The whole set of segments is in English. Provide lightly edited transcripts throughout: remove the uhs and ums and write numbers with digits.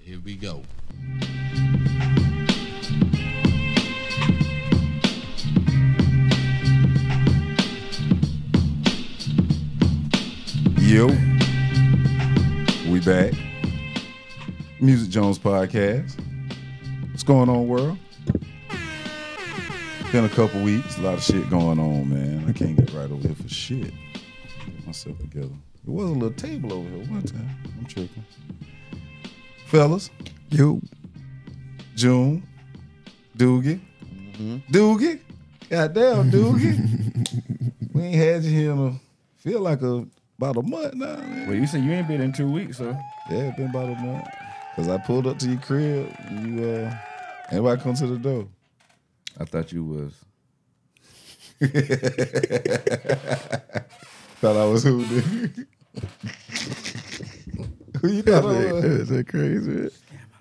Here we go. Yo, we back. Music Jones podcast. What's going on, world? Been a couple weeks, a lot of shit going on, man. I can't get right over here for shit. Get myself together. There was a little table over here one time. I'm tripping. Fellas. Yo. June. Doogie. Doogie. Goddamn, Doogie. We ain't had you here in feel like about a month now, man. Well, you said you ain't been in 2 weeks, so. Yeah, it's been about a month. Cause I pulled up to your crib. You anybody come to the door? I thought you was. Thought I was who, nigga? Who you thought I was? Is that crazy?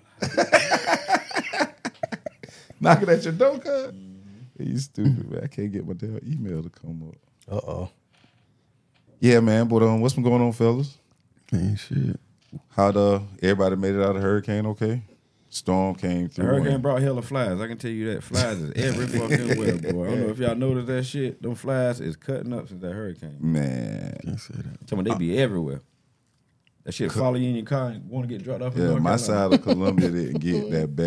Knocking at your door, cuz? You stupid, man. I can't get my damn email to come up. Uh-oh. Yeah, man, but what's been going on, fellas? Ain't shit. How everybody made it out of the hurricane okay? Storm came The through. hurricane brought hella flies. I can tell you that. Flies is every fucking where, boy. I don't know if y'all noticed that shit. Them flies is cutting up since that hurricane. Man. Can't say that. Tell me they be everywhere. That shit follow you in your car and want to get dropped off in Yeah, North my Carolina. side of Columbia didn't get it that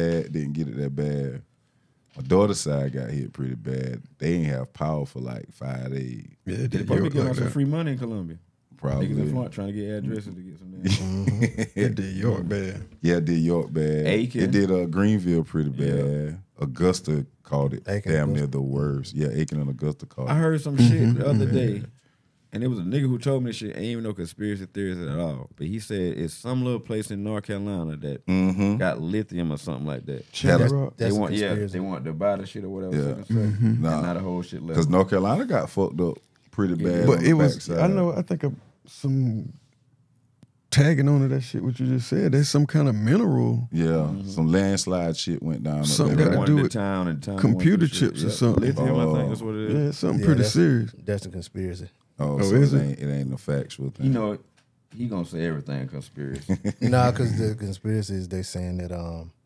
bad. My daughter's side got hit pretty bad. They ain't have power for like 5 days. Yeah, They did probably York getting like some that. free money in Columbia. Probably. Niggas in Florida trying to get addresses to get some damn. It did York bad. Yeah, it did York bad. Aiken. It did Greenville pretty bad. Augusta called it Aiken, damn Augusta. near the worst. Yeah, Aiken and Augusta called I it. heard some shit the other day, and it was a nigga who told me this shit. Ain't even no conspiracy theories at all. But he said it's some little place in North Carolina that Mm-hmm. got lithium or something like that. Channel That's- Rock. They That's a want, conspiracy. they want to buy the shit or whatever. Yeah. So to say. Nah. And now the whole shit left. Because North Carolina got fucked up pretty bad. But on it the was, backside. I know, I think of some tagging on to that shit, what you just said. There's some kind of mineral. Yeah, some landslide shit went down. up Something there. They gotta wanted do the with town and town computer wanted the shit. chips or Yeah. something. Lithium, I Oh. think that's what it is. Yeah, something Yeah, pretty that's- serious. That's a conspiracy. Oh, Oh, so is it ain't a factual thing. You know, he gonna say everything conspiracy. Nah, because the conspiracy is they saying that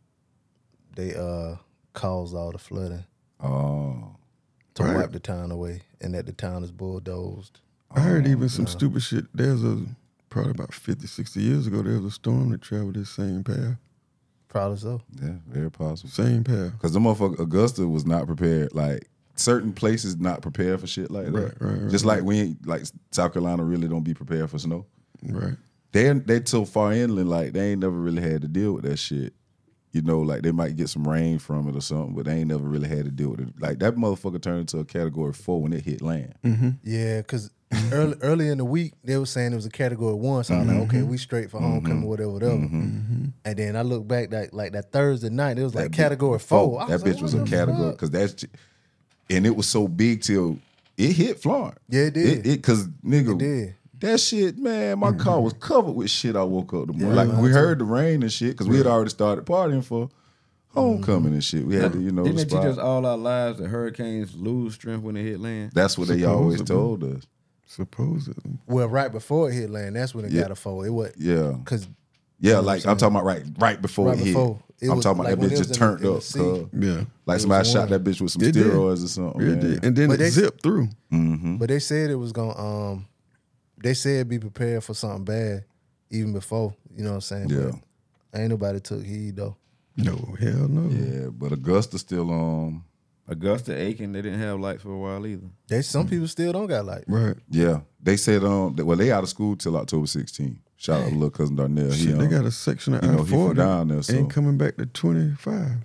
they caused all the flooding Oh, to Right. wipe the town away, and that the town is bulldozed. I heard even some stupid shit. There's probably about 50, 60 years ago, there was a storm that traveled this same path. Probably so. yeah, very possible. Same path. Because the motherfucker Augusta was not prepared. Like certain places not prepared for shit like that. Right, Just like we ain't like South Carolina really don't be prepared for snow. Right. They so far inland, like they ain't never really had to deal with that shit. You know, like they might get some rain from it or something, but they ain't never really had to deal with it. Like that motherfucker turned into a category 4 when it hit land. Yeah, because early in the week they were saying it was a category 1, so I was like, okay, we straight for homecoming, whatever. And then I look back like that Thursday night, it was like That category bitch- 4. I That bitch like, was what a the category fuck? because and it was so big till it hit Florence. Yeah, it did. Because nigga, It did. that shit, man, my car was covered with shit. I woke up the morning. Like we heard the rain and shit because we had already started partying for homecoming and shit. We had to, Didn't they the teach spot. us all our lives that hurricanes lose strength when they hit land? That's what they always told us. Supposedly. Well, right before it hit land, that's when it Yeah. got a 4. It was Yeah. because Yeah, like I'm talking about right before Right it before. hit. It I'm was talking about like that when bitch it was just in the- turned in the up. sea. cuz. Yeah. Like somebody shot warm. that bitch with some It did. steroids or something. Yeah, it man. did. And then But it they- zipped through. But they said it was gonna they said be prepared for something bad even before, you know what I'm saying? Yeah. But ain't nobody took heed though. No, hell no. Yeah, but Augusta still Augusta, Aiken, they didn't have lights for a while either. Some people still don't got light. Right. yeah. They said they out of school till October 16th. Shout out to little cousin Darnell. He, Shit, they got a section of you know, he from I-40 down there, so- ain't coming back to 25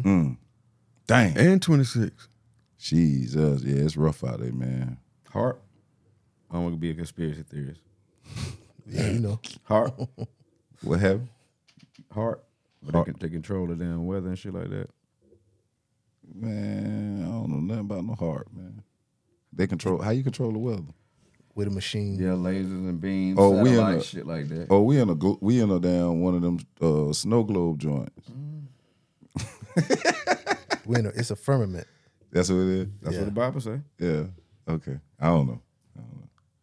dang. and 26. Jesus, yeah, it's rough out there, man. Heart. I don't want to be a conspiracy theorist. Yeah, you know. Heart. What happened? Heart. But they can take control of damn weather and shit like that. Man, I don't know nothing about no heart, man. They control how you control the weather. With a machine. Yeah, lasers and beams, Oh, we in satellite a- shit like that. Oh, we in a damn one of them snow globe joints. It's a firmament. That's what it is. That's what the Bible say. Yeah. Okay. I don't know.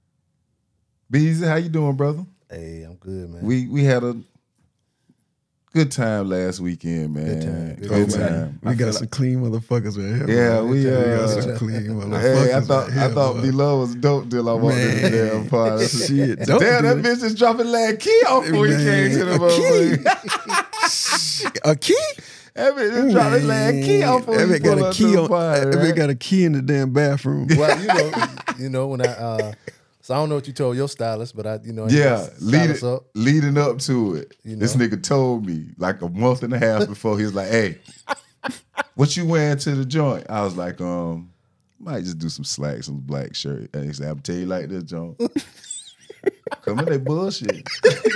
Beezy, how you doing, brother? Hey, I'm good, man. We had a Good time last weekend, man. Good time. We got some clean motherfuckers right here. Yeah, boy. we got some clean motherfuckers. Hey, I right thought here, B-Love was dope till I walked in the damn party. Shit, Damn, don't that do bitch is dropping like key off before he came to the motherfucker. A key? That bitch is dropping like key off before That he bitch got pull a up key to the on. party. That bitch Right? got a key in the damn bathroom. Well, you know when I so I don't know what you told your stylist, but I Yeah, stylist up. leading up to it. You This know? nigga told me like a month and a half before, he was like, hey, what you wearing to the joint? I was like, might just do some slacks, some black shirt. And he said, I'm tell you like this, John. Come in, they bullshit.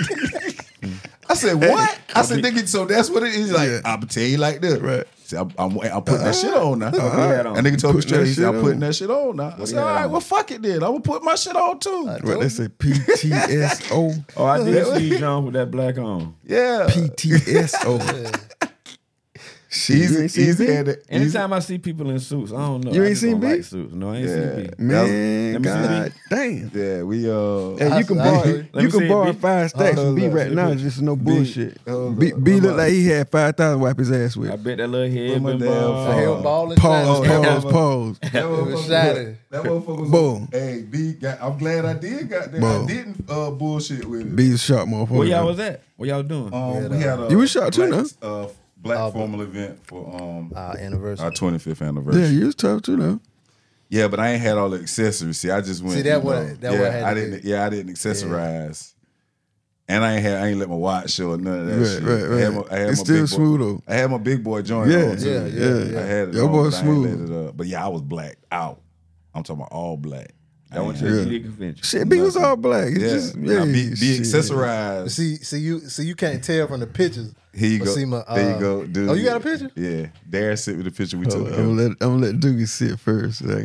I said, what? I said, nigga, so that's what it is. Like, Yeah. I'm tell you like this. Right. See, I'm putting that shit on now. What he had on? And nigga told me Put straight, that he said, I'm shit putting on. that shit on now. I he said, had all right, on? well, fuck it then. I'm going to put my shit on too. What they say? PTSO. Oh, I did see you, John, with that black on. Yeah. PTSO. Shit, you ain't seen Easy me? had it. Anytime I see people in suits, I don't know. You I ain't just seen don't me? like suits. No, I ain't Yeah. seen me. Man, Let me see god damn. Yeah, we Hey, you can I- borrow, I- Let me you see can it, borrow B. 5 stacks from B right now. Just no bullshit. B looked like he had 5,000 wipe his ass I with. bet that little head my been damn bald. I hear him balling. Pause, shining. pause. That It was motherfucker, shining. that motherfucker was Boom. Hey, B, I'm glad I did got that. Boom. I didn't bullshit with it. B's a sharp motherfucker. Where y'all was at? What y'all doing? We had a You was shot too, black, black formal event for Our anniversary. our 25th anniversary. Yeah, you was tough too now. Yeah, but I ain't had all the accessories. See, I just went. See, that you what- know, that yeah, what had I to didn't. be. Yeah, I didn't accessorize, and I ain't let my watch show or none of that shit. Right. I had It's my still big boy, smooth though. I had my big boy joint Yeah, on too. yeah. I had it Your on, boy but I ain't let smooth. it up. But yeah, I was blacked out. I'm talking about all black. I went to Yeah. the GD convention. Shit, B was all black. It's Yeah, just now, be shit. accessorized. See, you can't tell from the pictures. Here you but go. see my, there you go, dude. Oh, you got a picture? Yeah, Darren sent me the picture we took. I'm gonna let Doogie sit first. I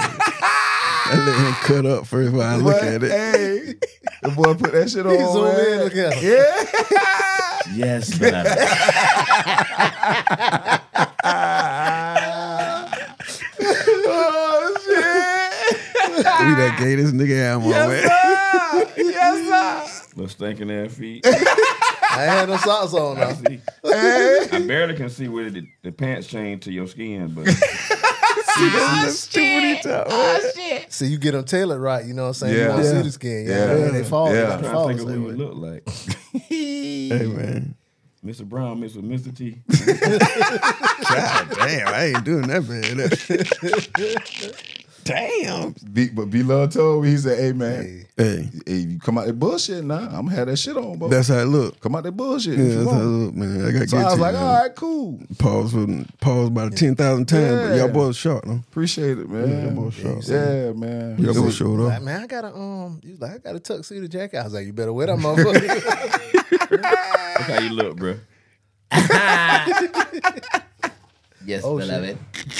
let him cut up first while I look at it. Hey, the boy put that shit on. He zoom in, man. look at him. Yeah. Yes, beloved. Oh shit. We done gave this nigga ammo, man. Yes, sir. Little stinking ass feet. I ain't had no socks on now. See, Hey. I barely can see where the pants chain to your skin, but See, you get them tailored right. You know what I'm saying? Yeah. You want to Yeah. see the skin. Yeah. Yeah, they fall. Yeah. They I'm trying fall to think of the who same it way. looked like. Hey, man. Mr. Brown mixed with Mr. T. God damn, I ain't doing that bad. Damn. But B-Love told me, he said, hey, man, Hey, you come out that bullshit now, I'm going to have that shit on, bro. that's how it look. Come out that bullshit. Yeah, if you that's how it want. look, man. I got So to I get was to like, you, all man. right, cool. Pause about 10,000 times, but Yeah. y'all boys short, no? Appreciate it, man. y'all both short. Yeah, man. Y'all It boys was- showed Like, up. man, I got a he was like, I got a tuxedo jacket. I was like, you better wear that motherfucker. Look how you look, bro. Yes, Oh, beloved.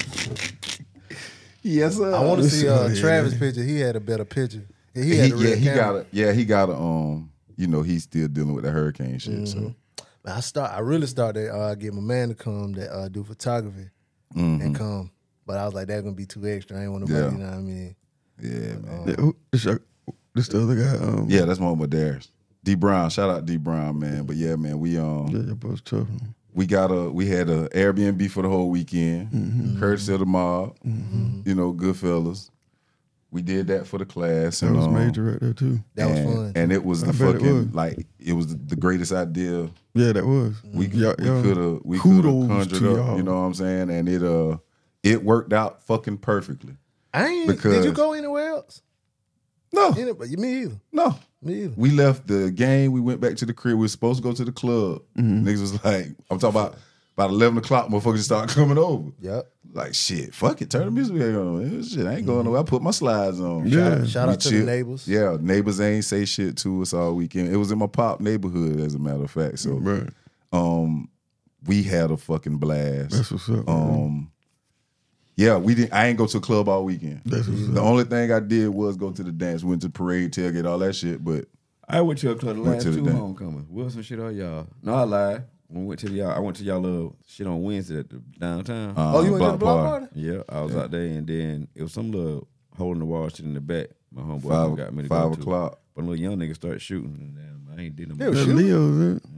Yes, sir. I want to Let's see see what he Travis' had. picture. He had a better picture. He had a real camera. he got a you know, he's still dealing with the hurricane shit. So Man, I really started get my man to come that do photography and come. But I was like, that's gonna be too extra. I ain't want nobody, Yeah. you know what I mean? yeah, man. Yeah, this the other guy. Yeah, that's my homie Darius. D Brown, shout out D Brown, man. But yeah, man, we Yeah, your boys tough. we had a Airbnb for the whole weekend, courtesy of the mob, you know, Goodfellas. We did that for the class, That and was major right there too. That was fun. and it was I the bet it fucking was. like it was the greatest idea Yeah, that was. we Y'all- could have kudos conjured to up. y'all. You know what I'm saying? And it worked out fucking perfectly. I ain't. Because- Did you go anywhere else? No, Me either. no. Me either. We left the game. We went back to the crib. We were supposed to go to the club. Niggas was like, I'm talking about 11 o'clock. Motherfuckers started coming over. Yep. Like shit, fuck it. Turn the music back on. Shit, I ain't going nowhere. I put my slides on. Yeah. Shout We out to the chill- neighbors. Yeah, neighbors ain't say shit to us all weekend. It was in my pop neighborhood, as a matter of fact. So, Right. we had a fucking blast. That's what's up. man. Yeah, we didn't. I ain't go to a club all weekend. That's what's The up. only thing I did was go to the dance, went to the parade, tailgate, all that shit. But I went to the Went last to the two damn- homecomings. Wilson shit on y'all. No, I lied. When we went to y'all, I went to y'all little shit on Wednesday at the downtown. Oh, you went to the block party? Yeah, I was out there, and then it was some little hole in the wall shit in the back. My homeboy got me to 5 go to. o'clock. But a little young nigga started shooting, and damn, I ain't did no They more. was That shooting? Leo's it.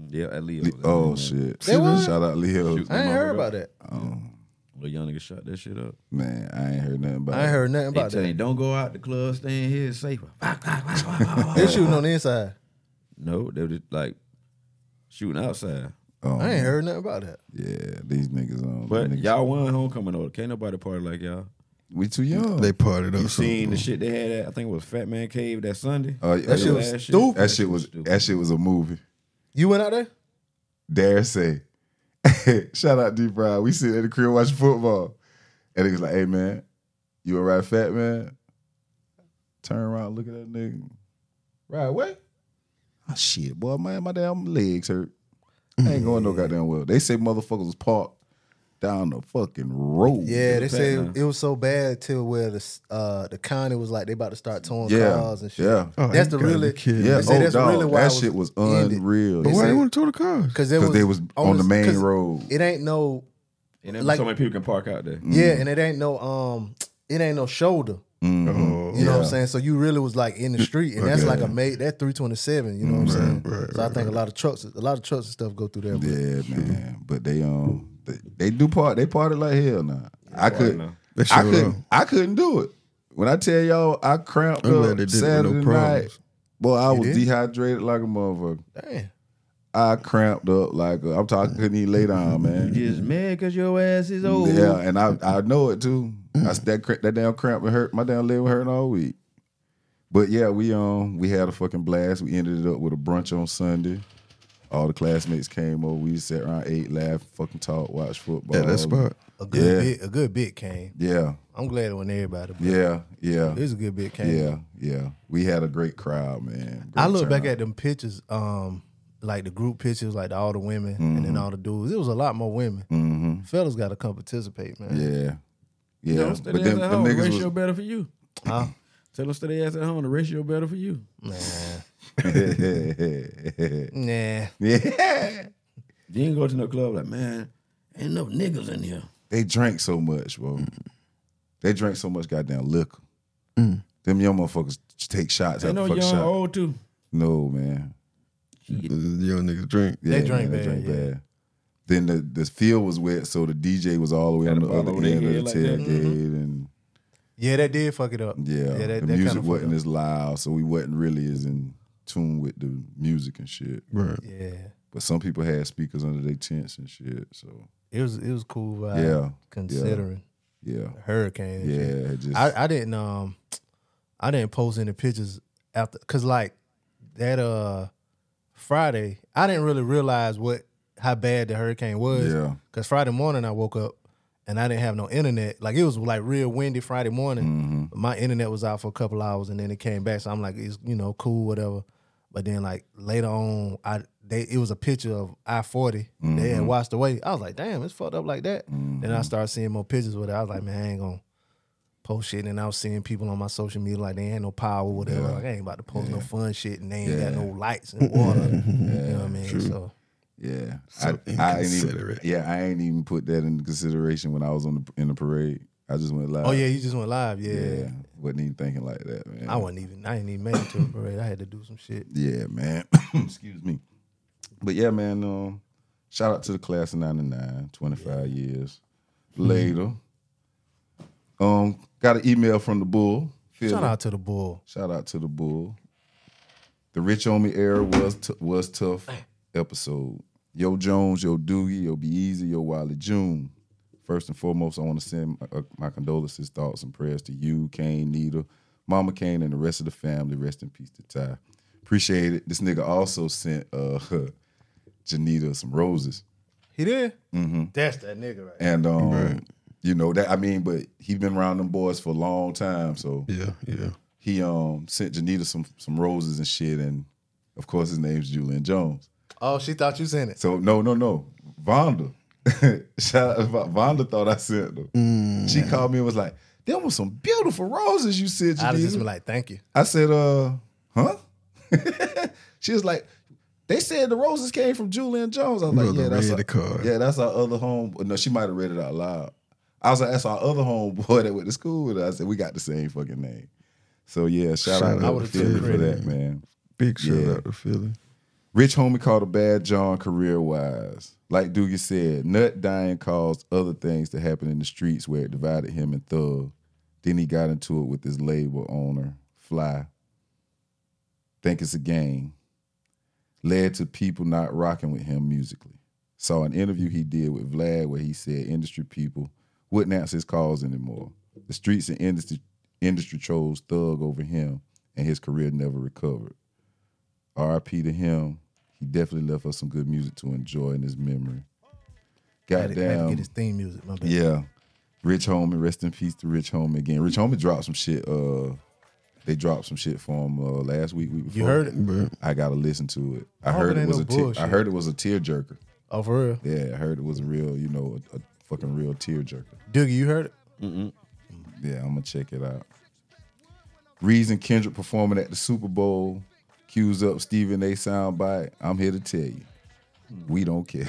Yeah, at Leo's. Oh shit! They was? Shout out Leo. I ain't heard about that. Little young nigga shot that shit up. Man, I ain't heard nothing about I ain't heard nothing They about tell you, that. don't go out the club, stay in here, it's safer. They shooting on the inside. No, they were just like shooting outside. I ain't heard nothing about that. Yeah, these niggas on. But niggas, y'all won homecoming though. Can't nobody party like y'all. we too young. They partied up. You seen the something. shit they had at, I think it was Fat Man Cave that Sunday. That shit was Last stupid. that shit was a movie. You went out there? Dare say. Shout out D Brown. We sit at the crib watching football. And he was like, hey man, you a right fat man? Turn around, look at that nigga. Right what? Oh shit, boy, man, my damn legs hurt. I ain't going no goddamn well. They say motherfuckers was parked down the fucking road. Yeah, they Fat said Man. it was so bad till where the county was like they about to start towing Yeah, cars and shit. yeah. Oh, That's you the gotta really be kidding. Yeah, They say that's dog, really why that it shit was ended. unreal. But They why say- they want to tow the cars? because Because they was on the main 'cause road. It ain't no And then Like- so many people can park out there. yeah, and it ain't no shoulder. Oh, You know what I'm saying? So you really was like in the street, and that's like that 327. You know what I'm saying? right, So I think a lot of trucks and stuff go through there. but- Yeah, man. But they do part. They partied like hell now. I couldn't. They showed up. I couldn't do it. When I tell y'all, I cramped I'm glad up they did it with Saturday no night. problems. Boy, I was did? dehydrated like a motherfucker. Damn. I cramped up like I'm talking. Couldn't even lay down, man. Just mad because your ass is old. Yeah, and I know it too. That damn cramp would hurt. My damn leg was hurting all week. But yeah, we had a fucking blast. We ended it up with a brunch on Sunday. All the classmates came over. We sat around, ate, laughed, fucking talk, watch football. At that spot. A good bit came. Yeah, I'm glad it went everybody. But yeah. it was a good bit came. Yeah. We had a great crowd, man. I Great look back turnout. at them pictures, like the group pictures, like all the women and then all the dudes. It was a lot more women. Fellas got to come participate, man. Yeah. Tell Yeah. them stay But their them ass at home. The niggas ratio was better for you. Huh? Tell them stay their ass at home. The ratio better for you. Nah. yeah. You ain't go to no club like, man, ain't no niggas in here. They drank so much, bro. They drank so much goddamn liquor. Them young motherfuckers take shots Ain't after no fucking young shot. old too. No, man. The young niggas drink. They drank man, bad, yeah. Then the field was wet, so the DJ was all the way Had on a the bottle other over their end of the head like that. tailgate, and Yeah, that did fuck it up. the that music kinda wasn't fucked as loud, so we wasn't really as in tune with the music and shit. Right. up. Yeah. But some people had speakers under their tents and shit. So It was cool vibe. Yeah. Considering yeah, the hurricane. And shit. yeah. It just I didn't post any pictures after because like that Friday I didn't really realize how bad the hurricane was. Yeah. Because Friday morning I woke up and I didn't have no internet. Like it was like real windy Friday morning. My internet was out for a couple hours and then it came back. So I'm like, it's cool, whatever. But then like later on, it was a picture of I-40. They had washed away. I was like, damn, it's fucked up like that. Then I started seeing more pictures with it. I was like, man, I ain't gonna post shit. And I was seeing people on my social media like they ain't no power or whatever. Like I ain't about to post no fun shit and they ain't got no lights and water. You know what I mean? So yeah. So I ain't even, inconsiderate. I ain't even put that into consideration when I was in the parade. I just went live. oh yeah, you just went live. Yeah. Wasn't even thinking like that, man. I ain't even made it to a parade. I had to do some shit. Yeah, man. Excuse me. But yeah, man, shout out to the class of 99, 25 years later. Got an email from the Bull. Shout out to the Bull. Shout out to the Bull. The Rich on Me era was tough episode. Yo Jones, yo Doogie, yo Be Easy, yo Wiley June. First and foremost, I want to send my condolences, thoughts, and prayers to you, Kane, Nita, Mama Kane, and the rest of the family. Rest in peace to Ty. Appreciate it. This nigga also sent Janita some roses. He did? Mm-hmm. That's that nigga right there. And you know that, I mean, but he been around them boys for a long time, so Yeah. he sent Janita some roses and shit, and of course his name's Julian Jones. Oh, she thought you sent it. So no, Vonda. Shout out, Vonda thought I sent them. She called me and was like, "Them were some beautiful roses you sent, I'd have just Janita." been like, thank you. I said, huh? She was like, they said the roses came from Julian Jones. I was like, Brother yeah, that's read the card. yeah, that's our other home. No, she might have read it out loud. I was like, that's our other homeboy that went to school with us. I said, we got the same fucking name. So yeah, shout out I to would've Philly took for credit. that, man. Big shout Yeah. out to Philly. Rich Homie called a bad John career-wise. Like Doogie said, Nut dying caused other things to happen in the streets where it divided him and Thug. Then he got into it with his label owner, Fly. Think it's a game. Led to people not rocking with him musically. Saw an interview he did with Vlad where he said industry people wouldn't answer his calls anymore. The streets and industry chose Thug over him, and his career never recovered. R.I.P. to him. He definitely left us some good music to enjoy in his memory. Had to Goddamn. get his theme music. My bad. Yeah. Rich Homie, rest in peace to Rich Homie again. Rich Homie dropped some shit. They dropped some shit for him last week before. You heard it? I gotta listen to it. I hope heard it it ain't was no a tear. I bullshit. heard it was a tearjerker. Oh, for real? Yeah, I heard it was a real, a fucking real tearjerker. Doogie, you heard it? Yeah, I'm gonna check it out. Reason Kendrick performing at the Super Bowl cues up Stephen A. soundbite. I'm here to tell you, we don't care.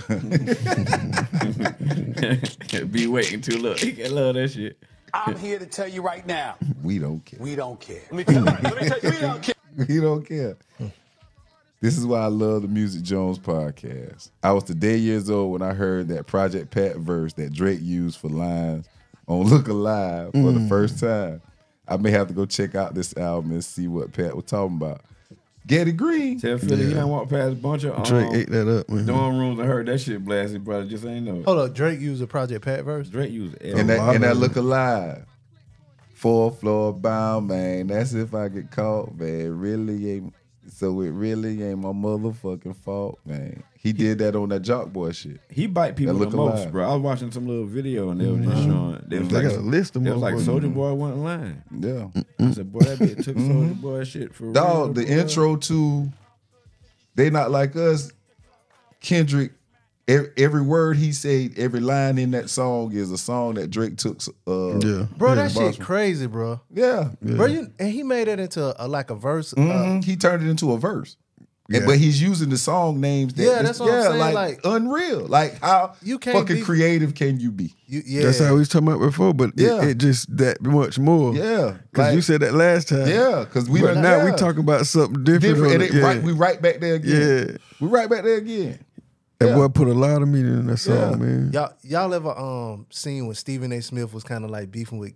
Be waiting too long. He can love that shit. I'm here to tell you right now, We don't care. we don't care. Let me tell you, we don't care. We don't care. This is why I love the Music Jones podcast. I was today years old when I heard that Project Pat verse that Drake used for lines on Look Alive for the first time. I may have to go check out this album and see what Pat was talking about. Getty Green. Tell Philly he done walked past a bunch of Drake ate that up, man. dorm rooms and heard that shit blasted, brother. Just ain't know. Hold up, Drake used a Project Pat verse? Drake used And that Look Alive. 4th floor bound, man. That's if I get caught, man. It really ain't my motherfucking fault, man. He did that on that Jock Boy shit. He bite people That the Look most, Alive. bro. I was watching some little video and they were just showing. They was They got a list of It was like motherfuckers. Soulja Boy wasn't lying. Yeah. I said, boy, that bitch took Soulja Boy shit for real. Dog, the boy. intro to They Not Like Us, Kendrick, every word he said, every line in that song is a song that Drake took. Yeah. Bro, that Boston. shit crazy, bro. Yeah. Bro, and he made it into like a verse. He turned it into a verse. Yeah. But he's using the song names that Yeah, that's what I'm saying, like, like, unreal. Like how you can't fucking be- creative can you be? Yeah. That's how we was talking about before, but Yeah. it just that much more. Yeah. Because Like, you said that last time. yeah, because we But done- now yeah. we talking about something different. different. on And it, we right back there again. Yeah. We right back there again. That Yeah. boy put a lot of meaning in that song, Yeah. man. Y'all ever seen when Stephen A. Smith was kind of like beefing with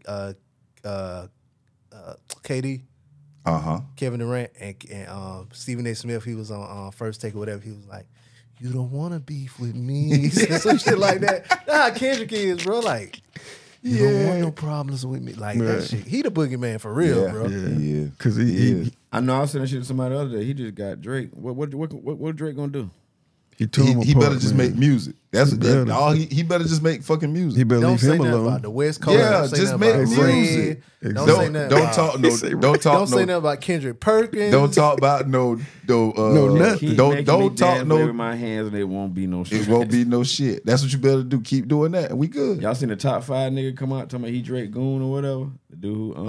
KD, Uh-huh. Kevin Durant, and Stephen A. Smith? He was on First Take or whatever. He was like, "You don't want to beef with me," He said some shit like that. That's how Kendrick is, bro. Like, you don't want no problems with me, like that Right. shit. He the boogeyman for real, Yeah. bro. Yeah. He is. Because He he is. I know I was saying that shit to somebody the other day. He just got Drake. What Drake gonna do? tore him He apart, better just man. make music. That's He that, better. all he better just make fucking music. He better Don't leave say him nothing alone. about the West Coast. Yeah, Don't say just nothing make about music. Red. Exactly. Don't say nothing Don't about- talk no. Don't talk Don't say no. nothing about Kendrick Perkins. Don't talk about no. nothing. Keep Don't making me talk dance no. with my hands and it won't be no shit. It won't be no shit. That's what you better do. Keep doing that, and we good. Y'all seen the top 5 nigga come out talking about he Drake Goon or whatever? The dude who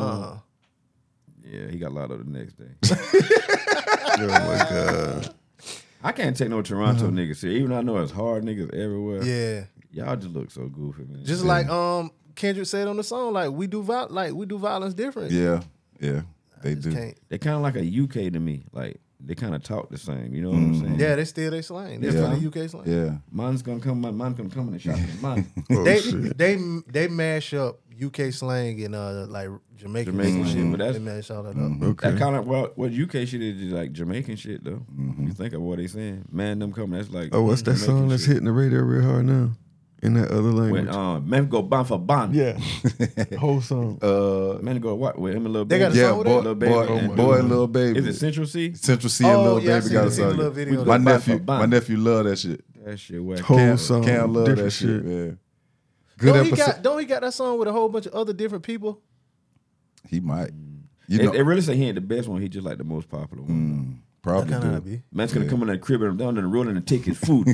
yeah, he got a lot of the next day. Oh, my God. I can't take no Toronto niggas here. Even though I know it's hard niggas everywhere. Yeah. Y'all just look so goofy, man. Just like Kendrick said on the song, like we do violence different. Yeah, they Just do. can't- they kind of like a UK to me. Like they kind of talk the same. You know what I'm saying? Yeah, they still they slang. They still the UK slang. Yeah, Mine's gonna come. Mine's gonna come in the shop. Mine. Oh, They shit. they mash up UK slang and like Jamaican Jamaican slang. shit, but that's- they mash all that up. Okay. That kind of what UK shit is like Jamaican shit though. You think of what they saying? Man, them coming. That's like Oh, what's that Jamaican song that's shit. hitting the radio real hard now? In that other language. When man go ban for ban. Yeah. Whole song. Man go what with him and little They baby. got a yeah. song with Boy, that? Lil Baby and- boy, and little baby. Is it Central C? Central C and Oh, little yeah, I baby seen got a the song. little video. My Ban nephew, for ban. my nephew love that shit. That shit whack. Whole song. Cam love that different shit, man. Good Don't episode. he got that song with a whole bunch of other different people? He might. You know, They really say he ain't the best one. He just like the most popular one. probably That kind do. of be. Man's gonna come in the crib and down and rolling and take his food.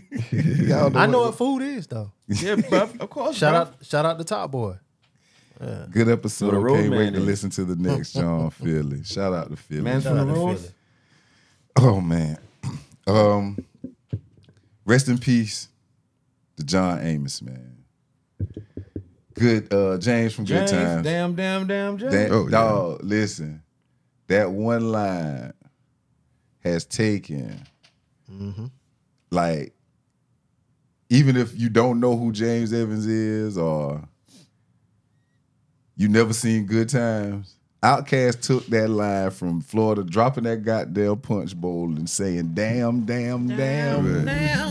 I know what food is though. Yeah, bro, of course. Shout out to Top Boy. Good episode. What a road Can't wait man to is. listen to the next John Philly. Shout out to Philly. Man's Shout from out the to road. Philly. Oh man. Rest in peace to John Amos, man. Good James from Good James, Times. damn, James. That, Oh, yeah. dog, listen. That one line has taken Like, even if you don't know who James Evans is or you never seen Good Times, Outkast took that line from Florida, dropping that goddamn punch bowl and saying, damn, damn, damn.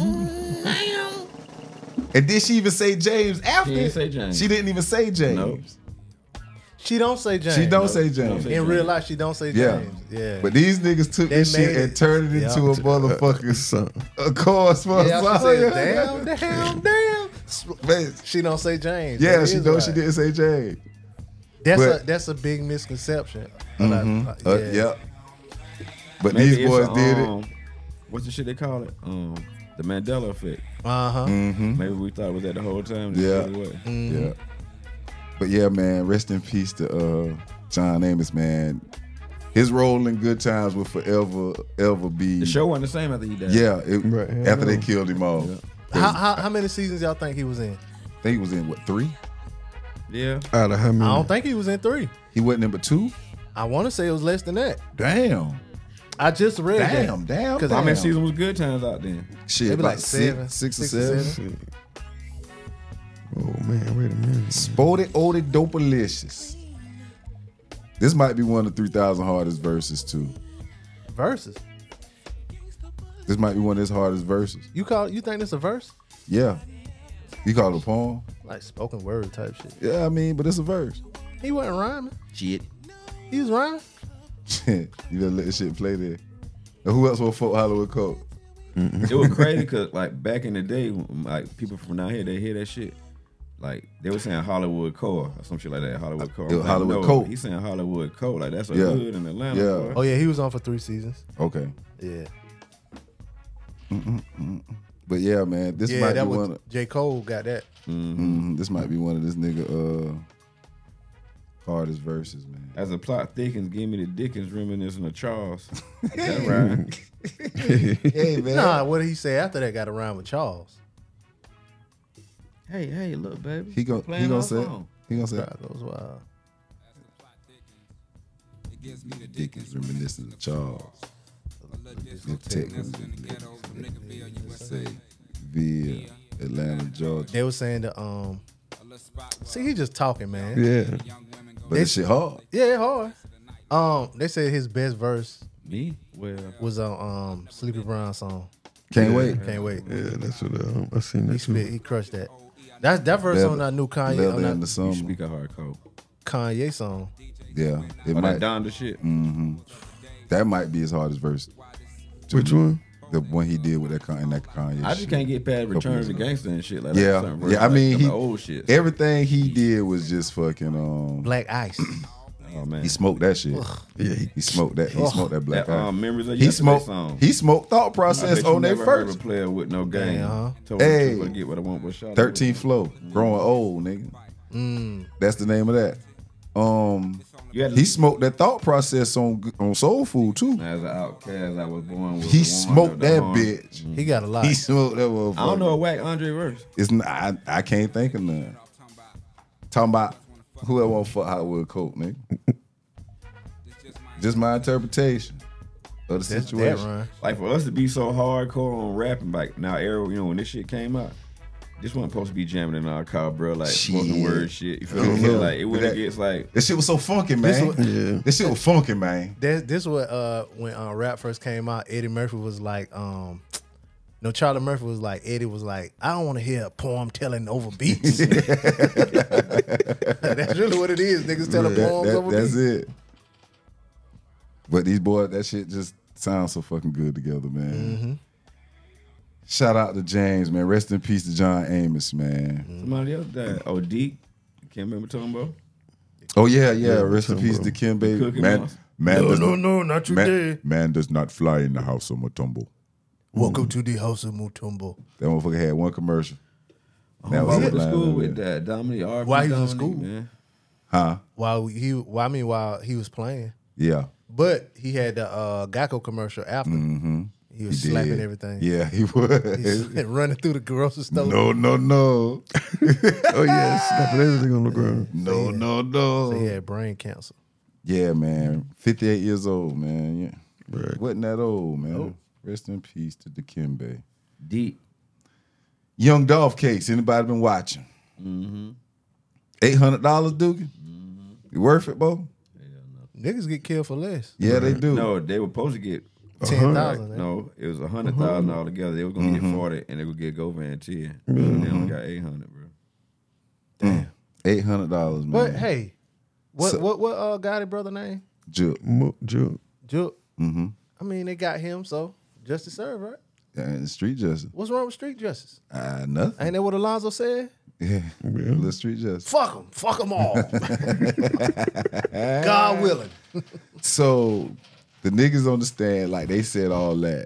And did she even say James after? She didn't say James. She didn't even say James. Nope. She don't say James. She don't say James. In real life, she don't say Yeah. James. Yeah. But these niggas took They this shit made and it. turned it into a motherfucking Son. a chorus for yeah, a she song. said, damn. Man, She don't say James. yeah, That she is know right. she didn't say James. That's a big misconception. Yeah. But Maybe these boys it's did it. What's the shit they call it? The Mandela effect. Uh-huh. Maybe we thought it was that the whole time. Yeah. Mm-hmm. Yeah. But yeah, man, rest in peace to John Amos, man. His role in Good Times will forever be. The show wasn't the same after he died. Yeah, Right, after they no. killed him off. How many seasons y'all think he was in? I think he was in what, 3? Yeah. Out of how many? I don't think he was in 3. He wasn't in but 2. I want to say it was less than that. Damn. I just read that. Damn. 'Cause How many damn. seasons was Good Times out then? Shit, Maybe about like 7, 6 or 6 or 7. 7. Shit. Oh man, wait a minute. Sporty Odie Dopalicious. This might be one of the 3,000 hardest verses too. Verses. This might be one of his hardest verses. You think this a verse? Yeah. You call it a poem? Like spoken word type shit. Yeah, I mean, but it's a verse. He wasn't rhyming. Shit. He was rhyming. You better let this shit play there. Now, who else will fuck Hollywood Coke? It was crazy because like back in the day, like people from down here, they hear that shit. Like they were saying Hollywood Core or some shit like that. Hollywood Core. it was Like, Hollywood no, Coke. He's saying Hollywood Core. Like that's a Yeah. hood in Atlanta. Yeah. boy. Oh yeah, he was on for 3 seasons. Okay. Yeah. But yeah, man, this Yeah, might that be was one of, J. Cole got that. this might be one of this nigga hardest verses, man. As the plot thickens, give me the Dickens reminiscent of Charles. Is that right? Hey, man. Nah, what did he say after that got around with Charles? hey, look, baby. He Playing gonna our say it. song. He gonna say Crowd goes wild. Dickens reminiscent of Charles. Texas, Ville, Atlanta, Georgia. They were saying the see, he just talking, man. Yeah. But this shit hard. Yeah, it hard. They said his best verse Me? Well, was on Sleepy Brown song. Can't wait. Can't wait. Yeah, that's what I seen He that too. spit, he crushed that. That verse Leather- on that new Kanye Leather on in the that summer. you speak a hardcore. Kanye song. Yeah, it On might. that Donda shit. That might be his hardest verse. to Which me. one? The one he did with that Kanye. I just shit. can't get past Return of the years Gangster and shit like Yeah, that. Something yeah. I like mean, them he old shit. everything he did was just fucking. Black Ice. Oh man, He smoked that shit. Yeah, He smoked that. He smoked that black that eye. Memories of He Yesterday smoked. song. He smoked Thought I Process bet you on their never heard of first. a player with no game. Yeah, Told Hey. people to get what I want, but shot 13th flow, growing old, nigga. That's the name of that. You had to, He smoked that Thought Process on Soul Food too. as an outcast, I was born with. He the one smoked of the that harm. bitch. He got a lot. He smoked that motherfucker. I don't know a whack Andre verse. It's not, I can't think of none. Talking about who I want for Hollywood Coke, nigga. Just my interpretation of the That's that situation. run. Like for us to be so hardcore on rapping, like now, era, you know, when this shit came out, this wasn't supposed to be jamming in our car, bro. Like spoken Shit. word shit. You feel me? Yeah. Like it when That- it gets like. This shit was so funky, man. Yeah. This shit was funky, man. This what when rap first came out, Eddie Murphy was like, no, Charlie Murphy was like, Eddie was like, I don't want to hear a poem telling over beats. That's really what it is. Niggas telling poems over That's beats. it. But these boys, that shit just sounds so fucking good together, man. Shout out to James, man. Rest in peace to John Amos, man. Somebody else died. Oh, Deke. Can't remember Tombo. Oh yeah. Rest in Tom, peace bro. to Kim Baby. Cookie Man, Mouse. man, does not, No, not today. man does not fly in the house of Matumbo. Welcome to the house of Mutombo. That motherfucker had one commercial. That I was went it. to school with that Dominic R. While he was in Dominic, school. man. Huh? While he was playing, Yeah. but he had the Geico commercial after. He was He slapping did. everything. Yeah, he He's was. running through the grocery store. No. Oh yeah, snapping everything on the ground. No. So he had brain cancer. Yeah, man. 58 years old, man. Yeah. Right. Wasn't that old, man. Rest in peace to Dikembe. Deep. Young Dolph case. Anybody been watching? $800, Doogie? You worth it, Bo? Niggas get killed for less. Yeah, they do. No, they were supposed to get 10,000. No, it was $100,000 altogether. They were gonna get 40, and they would get Govan 10. They only got 800, bro. Damn. $800, man. But hey, what So- what Gotti brother name? Juke. Juke. Juke. Mm-hmm. I mean, they got him, so justice served, right? And street justice. What's wrong with street justice? Nothing. Ain't that what Alonzo said? Yeah. Little street justice. Fuck them all. God willing. So the niggas on the stand, like they said all that.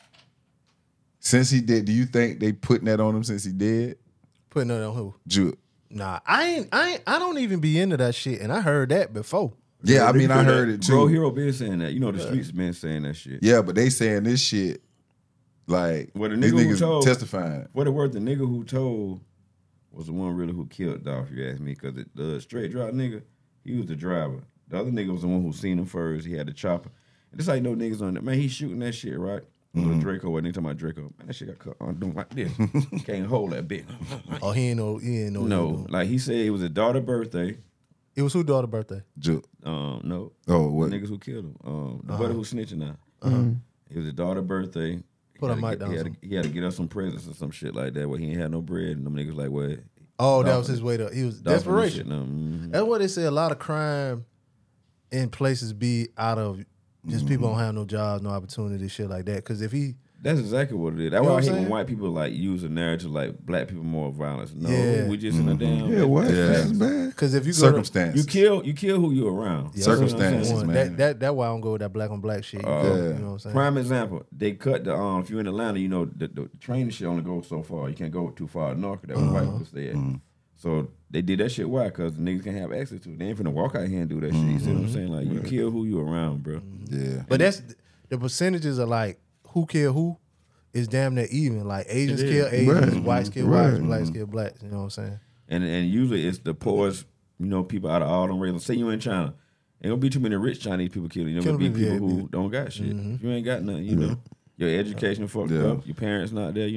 Since he did, do you think they putting that on him since he did? Putting it on who? Juke. Nah, I don't even be into that shit, and I heard that before. Yeah, I mean, I heard it too. Bro, Hero been saying that. You know, the streets been saying that shit. Yeah, but they saying this shit, like, Well, the these nigga who niggas told- testifying. What it worth, the nigga who told was the one really who killed Dolph, if you ask me, because the straight drop nigga, he was the driver. The other nigga was the one who seen him first. He had the chopper. And this how you know niggas on it. Man, he's shooting that shit, right? With Draco, what they talking about Draco. Man, that shit got cut on doing like this. Can't hold that bitch. Oh, he ain't know. No, like he said it was his daughter's birthday. It was whose daughter's birthday? Juke. No. Oh, what? The niggas who killed him. The brother who snitching now. It was his daughter's birthday. Put a He had mic to down. get- He had to get us some presents or some shit like that where he ain't had no bread. And them niggas like, what? Oh, that was his way to. He was desperation. Shit, That's what they say. A lot of crime in places be out of just people don't have no jobs, no opportunity, shit like that. Because if he, That's exactly what it is. That's You know why I what hate I'm when saying? white people like use a narrative like black people more violence. No, Yeah. we just in a damn. Yeah, what? Yeah. That's bad. because if you go Circumstance. You kill who you around. to, Circumstances, one, man. that why I don't go with that black on black shit. You know what I'm saying? Prime example, they cut the if you're in Atlanta, you know the train shit only goes so far. You can't go too far north. That was white people stay at. So they did that shit. Why? Because niggas can have access to it. They ain't finna walk out here and do that shit. You see what I'm saying? Like you kill who you around, bro. Yeah. But that's the percentages are like who kill who is damn near even. Like Asians kill Asians, Right. whites kill Right. whites, blacks kill blacks. You know what I'm saying? And usually it's the poorest, people out of all them races. Say you in China, ain't gonna be too many rich Chinese people killing. You know, gonna be Killing people people, who don't got shit. If you ain't got nothing, your education fucked Yeah. up. Your parents not there.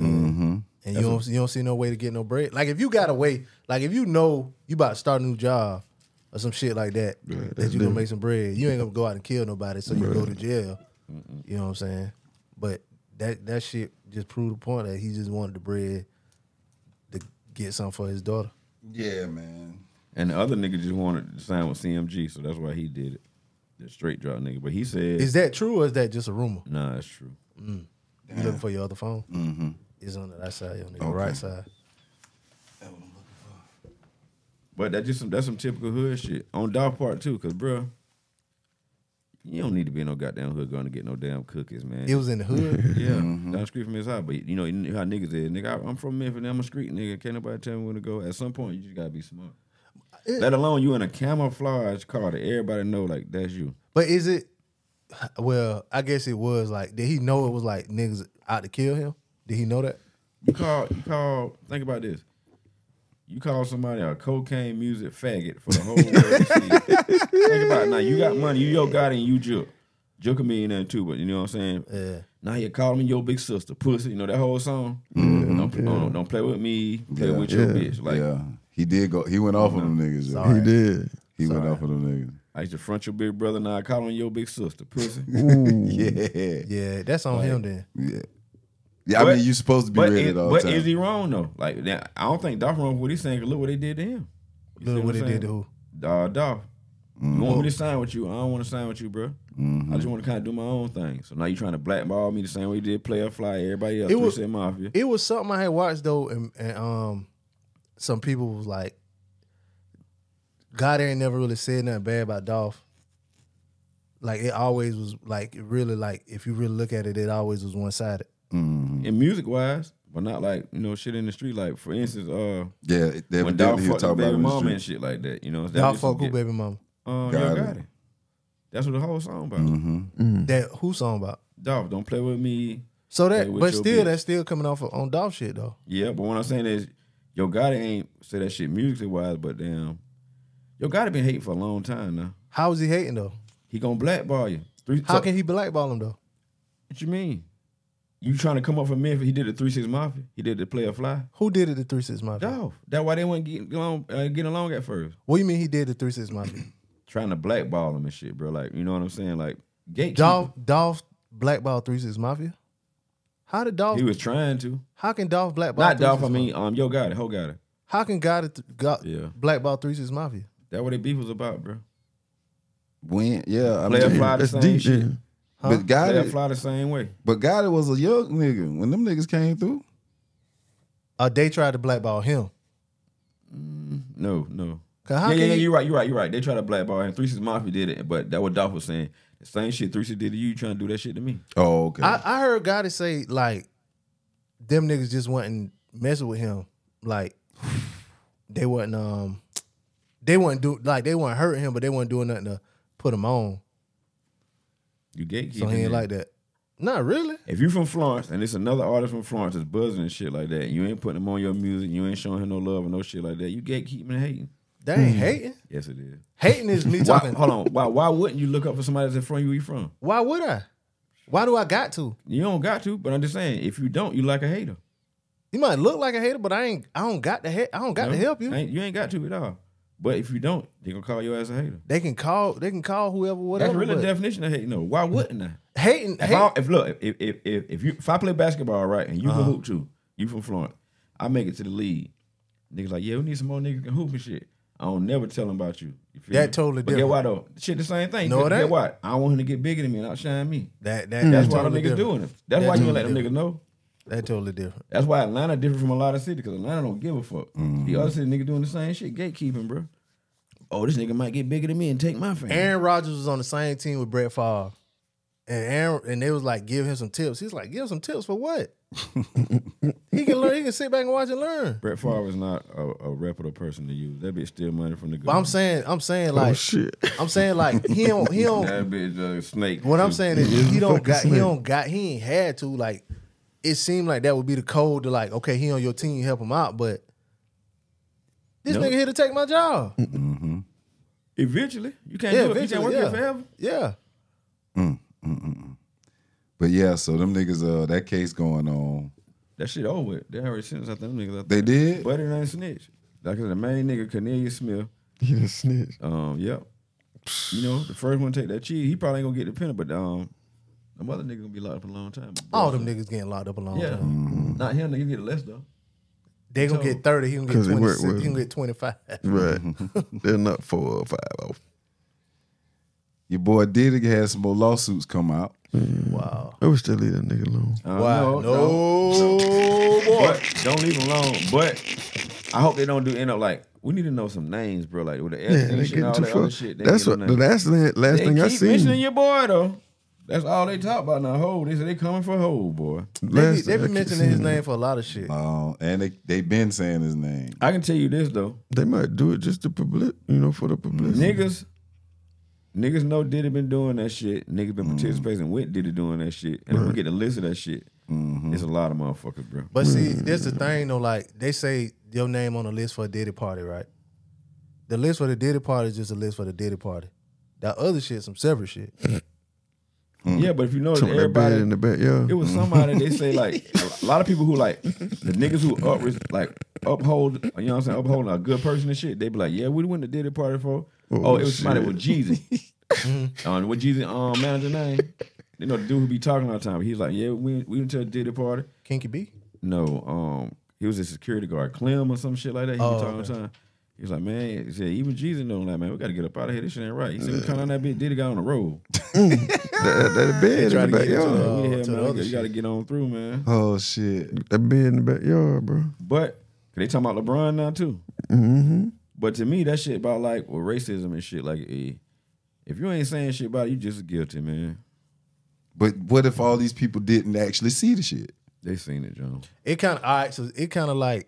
And you don't see no way to get no bread. Like if you got a way, like if you know you about to start a new job or some shit like that, that you gonna make some bread, you ain't gonna go out and kill nobody, so you go to jail. You know what I'm saying? But that shit just proved the point that he just wanted the bread to get something for his daughter. Yeah, man. And the other nigga just wanted to sign with CMG, so that's why he did it. The straight drop nigga. But he said, Is that true or is that just a rumor? nah, it's true. You looking for your other phone? Mm-hmm. It's on the right side, your nigga, right side. But that's some typical hood shit. On Dolph part too, cause bro, you don't need to be in no goddamn hood going to get no damn cookies, man. It was in the hood. Yeah, down the street from his house. But you know how niggas is. Nigga, I'm from Memphis. I'm a street nigga. Can't nobody tell me where to go. At some point, you just gotta be smart. Let alone you in a camouflage car that everybody know like that's you. But is it? Well, I guess it was like. Did he know it was like niggas out to kill him? Did he know that? You call. Think about this. You call somebody a cocaine music faggot for the whole world to see. Think about it now. You got money. You your God and you Jook. Jook a millionaire too, but you know what I'm saying? Yeah. Now you call me your big sister, pussy. You know that whole song? Don't play with me. Play with your bitch. Like yeah. He did go. He went off on them niggas. yo. Sorry. He did. He went off on them niggas. I used to front your big brother. Now I call him your big sister, pussy. Yeah. Yeah, that's on him then. Yeah. Yeah, I mean, you supposed to be ready at all but times. is he wrong though? Like I don't think Dolph wrong with what he's saying. 'Cause look what they did to him. You see Look what I'm they did to saying? who? Dolph. You want me to sign with you? I don't want to sign with you, bro. I just want to kind of do my own thing. So now you trying to blackball me the same way you did Player Fly, everybody else. It was- 3 Cent Mafia. It was something I had watched though, and some people was like, God ain't never really said nothing bad about Dolph. Like it always was like it really like if you really look at it, it always was one sided. And music wise, but not like shit in the street. Like for instance, Yeah, they when Dolph he was fucked his talking baby about mama it. and shit like that. That Dolph just fuck who get- baby mama? Yo Got got it. it. That's what the whole song about. That who song about? Dolph, don't play with me. So Play that, with but your still, bitch. that's still coming off on Dolph shit though. Yeah, but what I'm saying is, Yo Gotti ain't say that shit musically wise, but damn, Yo Gotti been hating for a long time now. How is he hating though? He gonna blackball you. How can he blackball him though? What you mean? You trying to come up from Memphis? He did the 3-6 Mafia. He did the Player Fly. Who did it to 3-6 Mafia? Dolph. That's why they weren't getting along at first. What do you mean he did the 3-6 Mafia? Trying to blackball him and shit, bro. Like, you know what I'm saying? Like, Dolph blackball 3-6 Mafia? How did Dolph? He was trying to. How can Dolph blackball? Not Dolph. 3-6 I mean, Mafia? Yo got it. Ho got it. How can Yeah. blackball 3-6 Mafia? That's what their beef was about, bro. When I Player mean, Fly the That's same deep, shit. yeah. but Player Gotti, Fly the same way. but Gotti was a young nigga when them niggas came through. They tried to blackball him. No. 'Cause how Yeah, can you're right. They tried to blackball him. 3-6 Mafia did it, but that what Dolph was saying. The same shit 3-6 did to you trying to do that shit to me. Oh, okay. I heard Gotti say like them niggas just wasn't messing with him. Like they wasn't hurting him, but they wasn't doing nothing to put him on. You gatekeeping. So he ain't it. like that. Not really. If you from Florence and it's another artist from Florence that's buzzing and shit like that, you ain't putting him on your music, you ain't showing him no love or no shit like that, you gatekeeping and hating. They ain't hating. Yes, it is. Hating is me Why, talking. hold on. Why wouldn't you look up for somebody that's in front of you where you from? Why would I? Why do I got to? You don't got to, but I'm just saying, if you don't, you like a hater. You might look like a hater, but I don't got to help you. You ain't got to at all. But if you don't, they gonna call your ass a hater. They can call whoever, whatever. That's really but the definition of hating. No, why wouldn't I? hating. If I play basketball right and you can hoop too, you from Florence, I make it to the league. Niggas like, yeah, we need some more niggas can hoop and shit. I don't never tell them about you. You feel That me? totally But get different. what though? Shit, the same thing. No, it Get ain't. what? I don't want him to get bigger than me and outshine me. That's That's why totally them niggas different. doing it. That's That why you totally let them different. niggas know. That's totally different. That's why Atlanta different from a lot of cities because Atlanta don't give a fuck. The other city nigga doing the same shit, gatekeeping, bro. Oh, this nigga might get bigger than me and take my family. Aaron Rodgers was on the same team with Brett Favre, and they was like, give him some tips. He's like, give him some tips for what? He can learn. He can sit back and watch and learn. Brett Favre is not a reputable person to use. That bitch steal money from the But government. I'm saying like, Oh shit. I'm saying like he don't. That bitch a snake. What I'm too. saying is he fucking ain't had to, like, it seemed like that would be the code to like, okay, he on your team, help him out, but this Nope. nigga here to take my job. Eventually, you can't do it. You can't work here forever. Yeah. But yeah, so them niggas, that case going on. That shit over with. They already sentenced out them niggas. Out They there. did? But it ain't snitch. Like the main nigga, Cornelius Smith. He done snitched. Yep. You know, the first one to take that cheese, he probably ain't gonna get the penalty, but the other nigga gonna be locked up a long time. All them niggas getting locked up a long Yeah. time. Not him, nigga get less though. They gonna get 30, he gonna get 'Cause they work 26, with he gonna him. get 25. Right. They're not 4 or 5 off. Your boy Diddy had some more lawsuits come out. Wow. I wish they leave that nigga alone. Wow. No, boy. But don't leave him alone. But I hope they don't end up like, we need to know some names, bro. Like with the Yeah, Epstein they shit and getting all too that other far. shit. they That's get what them names. the last They thing I keep seen. mentioning your boy though. That's all they talk about now. Hov. They say they coming for Hov, boy. Last They thing I been keep mentioning his seeing. name for a lot of shit. And they been saying his name. I can tell you this though. They might do it just to for the publicity. Niggas know Diddy been doing that shit. Niggas been participating with Diddy doing that shit. And if we get the list of that shit, it's a lot of motherfuckers, bro. But see, that's the thing though, like they say your name on the list for a Diddy party, right? The list for the Diddy party is just a list for the Diddy party. That other shit, some separate shit. Yeah, but if you know Some of that bed everybody, in the backyard. it was somebody they say like a lot of people who like the niggas who uphold, you know what I'm saying, upholding a good person and shit. They be like, yeah, we went to Diddy party for. Oh, it was somebody shit. with Jeezy. What Jeezy manager name? You know the dude who be talking all the time. He's like, yeah, we went to a Diddy party. Kinky B? No, he was a security guard, Clem or some shit like that. He was talking all the time. He was like, man, he said, even Jesus know like, man, we gotta get up out of here. This shit ain't right. He said, we come on that bitch, Diddy got on the road. That bed in Try the to get into backyard. the, to the other you gotta get on through, man. Oh shit. That bed in the backyard, bro. But they talking about LeBron now too. Mm-hmm. But to me, that shit about like racism and shit, like if you ain't saying shit about it, you just guilty, man. But what if all these people didn't actually see the shit? They seen it, John. It kind of, all right, so it kind of like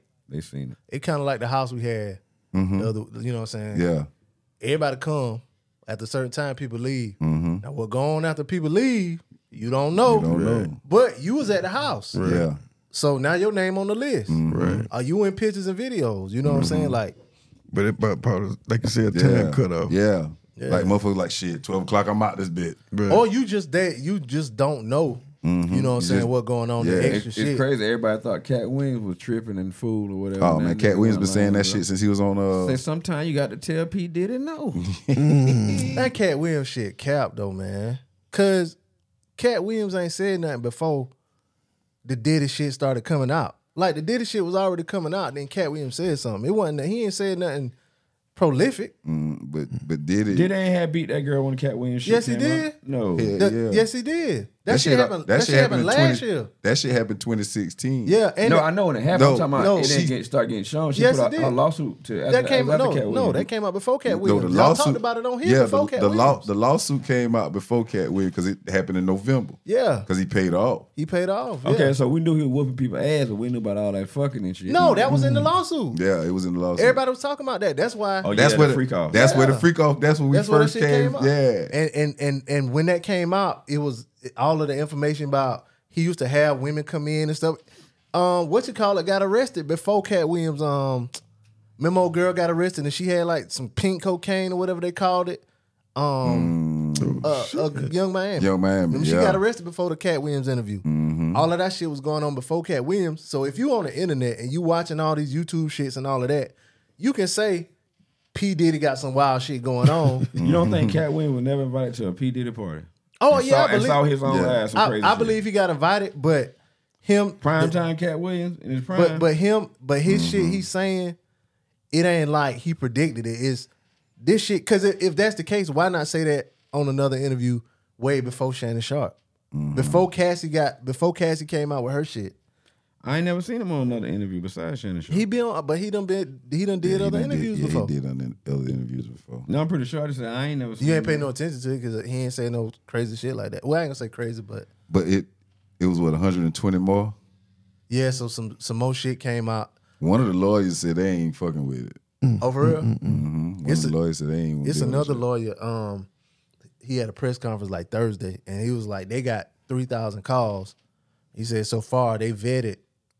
the house we had. The other, you know what I'm saying? Yeah. Everybody come. After a certain time, people leave. Now, what go on after people leave, you don't know. You don't know. But you was at the house. Yeah. So now your name on the list. Right. Are you in pictures and videos? You know what I'm saying? Like, But it probably, like you said, Yeah. time cut off. Yeah. Like motherfuckers like shit, 12 o'clock, I'm out this bit. Right. or you just don't know. You know what I'm saying? What going on? The extra It's shit. crazy. Everybody thought Cat Williams was tripping and fool or whatever. Oh man, Cat Williams been saying that shit since he was on. Say sometimes you got to tell P Diddy no. That Cat Williams shit cap though, man. Cause Cat Williams ain't said nothing before the Diddy shit started coming out. Like the Diddy shit was already coming out, then Cat Williams said something. It wasn't that he ain't said nothing prolific. But Diddy ain't have beat that girl when Cat Williams shit Yes, he came did. out? No. Yeah. Yes, he did. That shit happened. That shit happened last year. That shit happened 2016. Yeah, and No, I know when it happened. No, I'm talking about no, it she- didn't start getting shown. She Yes, put it out did. a lawsuit to that came after no, Cat no, Williams. that came out before Cat No, Williams. the Y'all lawsuit talked about it on here before Cat Williams. the lawsuit came out before Cat Williams because it happened in November. Yeah, Because he paid off. he paid off. Yeah. Okay, so we knew he was whooping people's ass, but we knew about all that fucking and shit. No, that was in the lawsuit. Yeah, it was in the lawsuit. Everybody was talking about that. That's why. Oh, yeah, That's the where the freak off. That's where the freak off. That's when we That's where that first shit came. out. Yeah. And when that came out, it was all of the information about he used to have women come in and stuff. Got arrested before Cat Williams. Memo girl got arrested and she had like some pink cocaine or whatever they called it. Young Miami. Young Miami, Remember, she yeah. got arrested before the Cat Williams interview. All of that shit was going on before Cat Williams. So if you on the internet and you watching all these YouTube shits and all of that, you can say P Diddy got some wild shit going on. You don't think Cat Williams was never invited to a P Diddy party? Oh And yeah, saw, and saw his own ass. Some crazy I shit. believe he got invited, but him Prime time Cat Williams in his prime. but his shit he's saying, it ain't like he predicted it. It's this shit, because if that's the case, why not say that on another interview way before Shannon Sharp? Before Cassie came out with her shit. I ain't never seen him on another interview besides Shannon Sharp. He done did other interviews before. He did other interviews before. No, I'm pretty sure I just said I ain't never seen You ain't him. paying no attention to it because he ain't saying no crazy shit like that. Well, I ain't gonna say crazy, but But it was what 120 more. yeah. So some more shit came out. One of the lawyers said they ain't fucking with it. Oh, for real? One of the lawyers said they ain't. gonna It's deal with another it. lawyer. He had a press conference like Thursday, and he was like, they got 3,000 calls. He said so far they vetted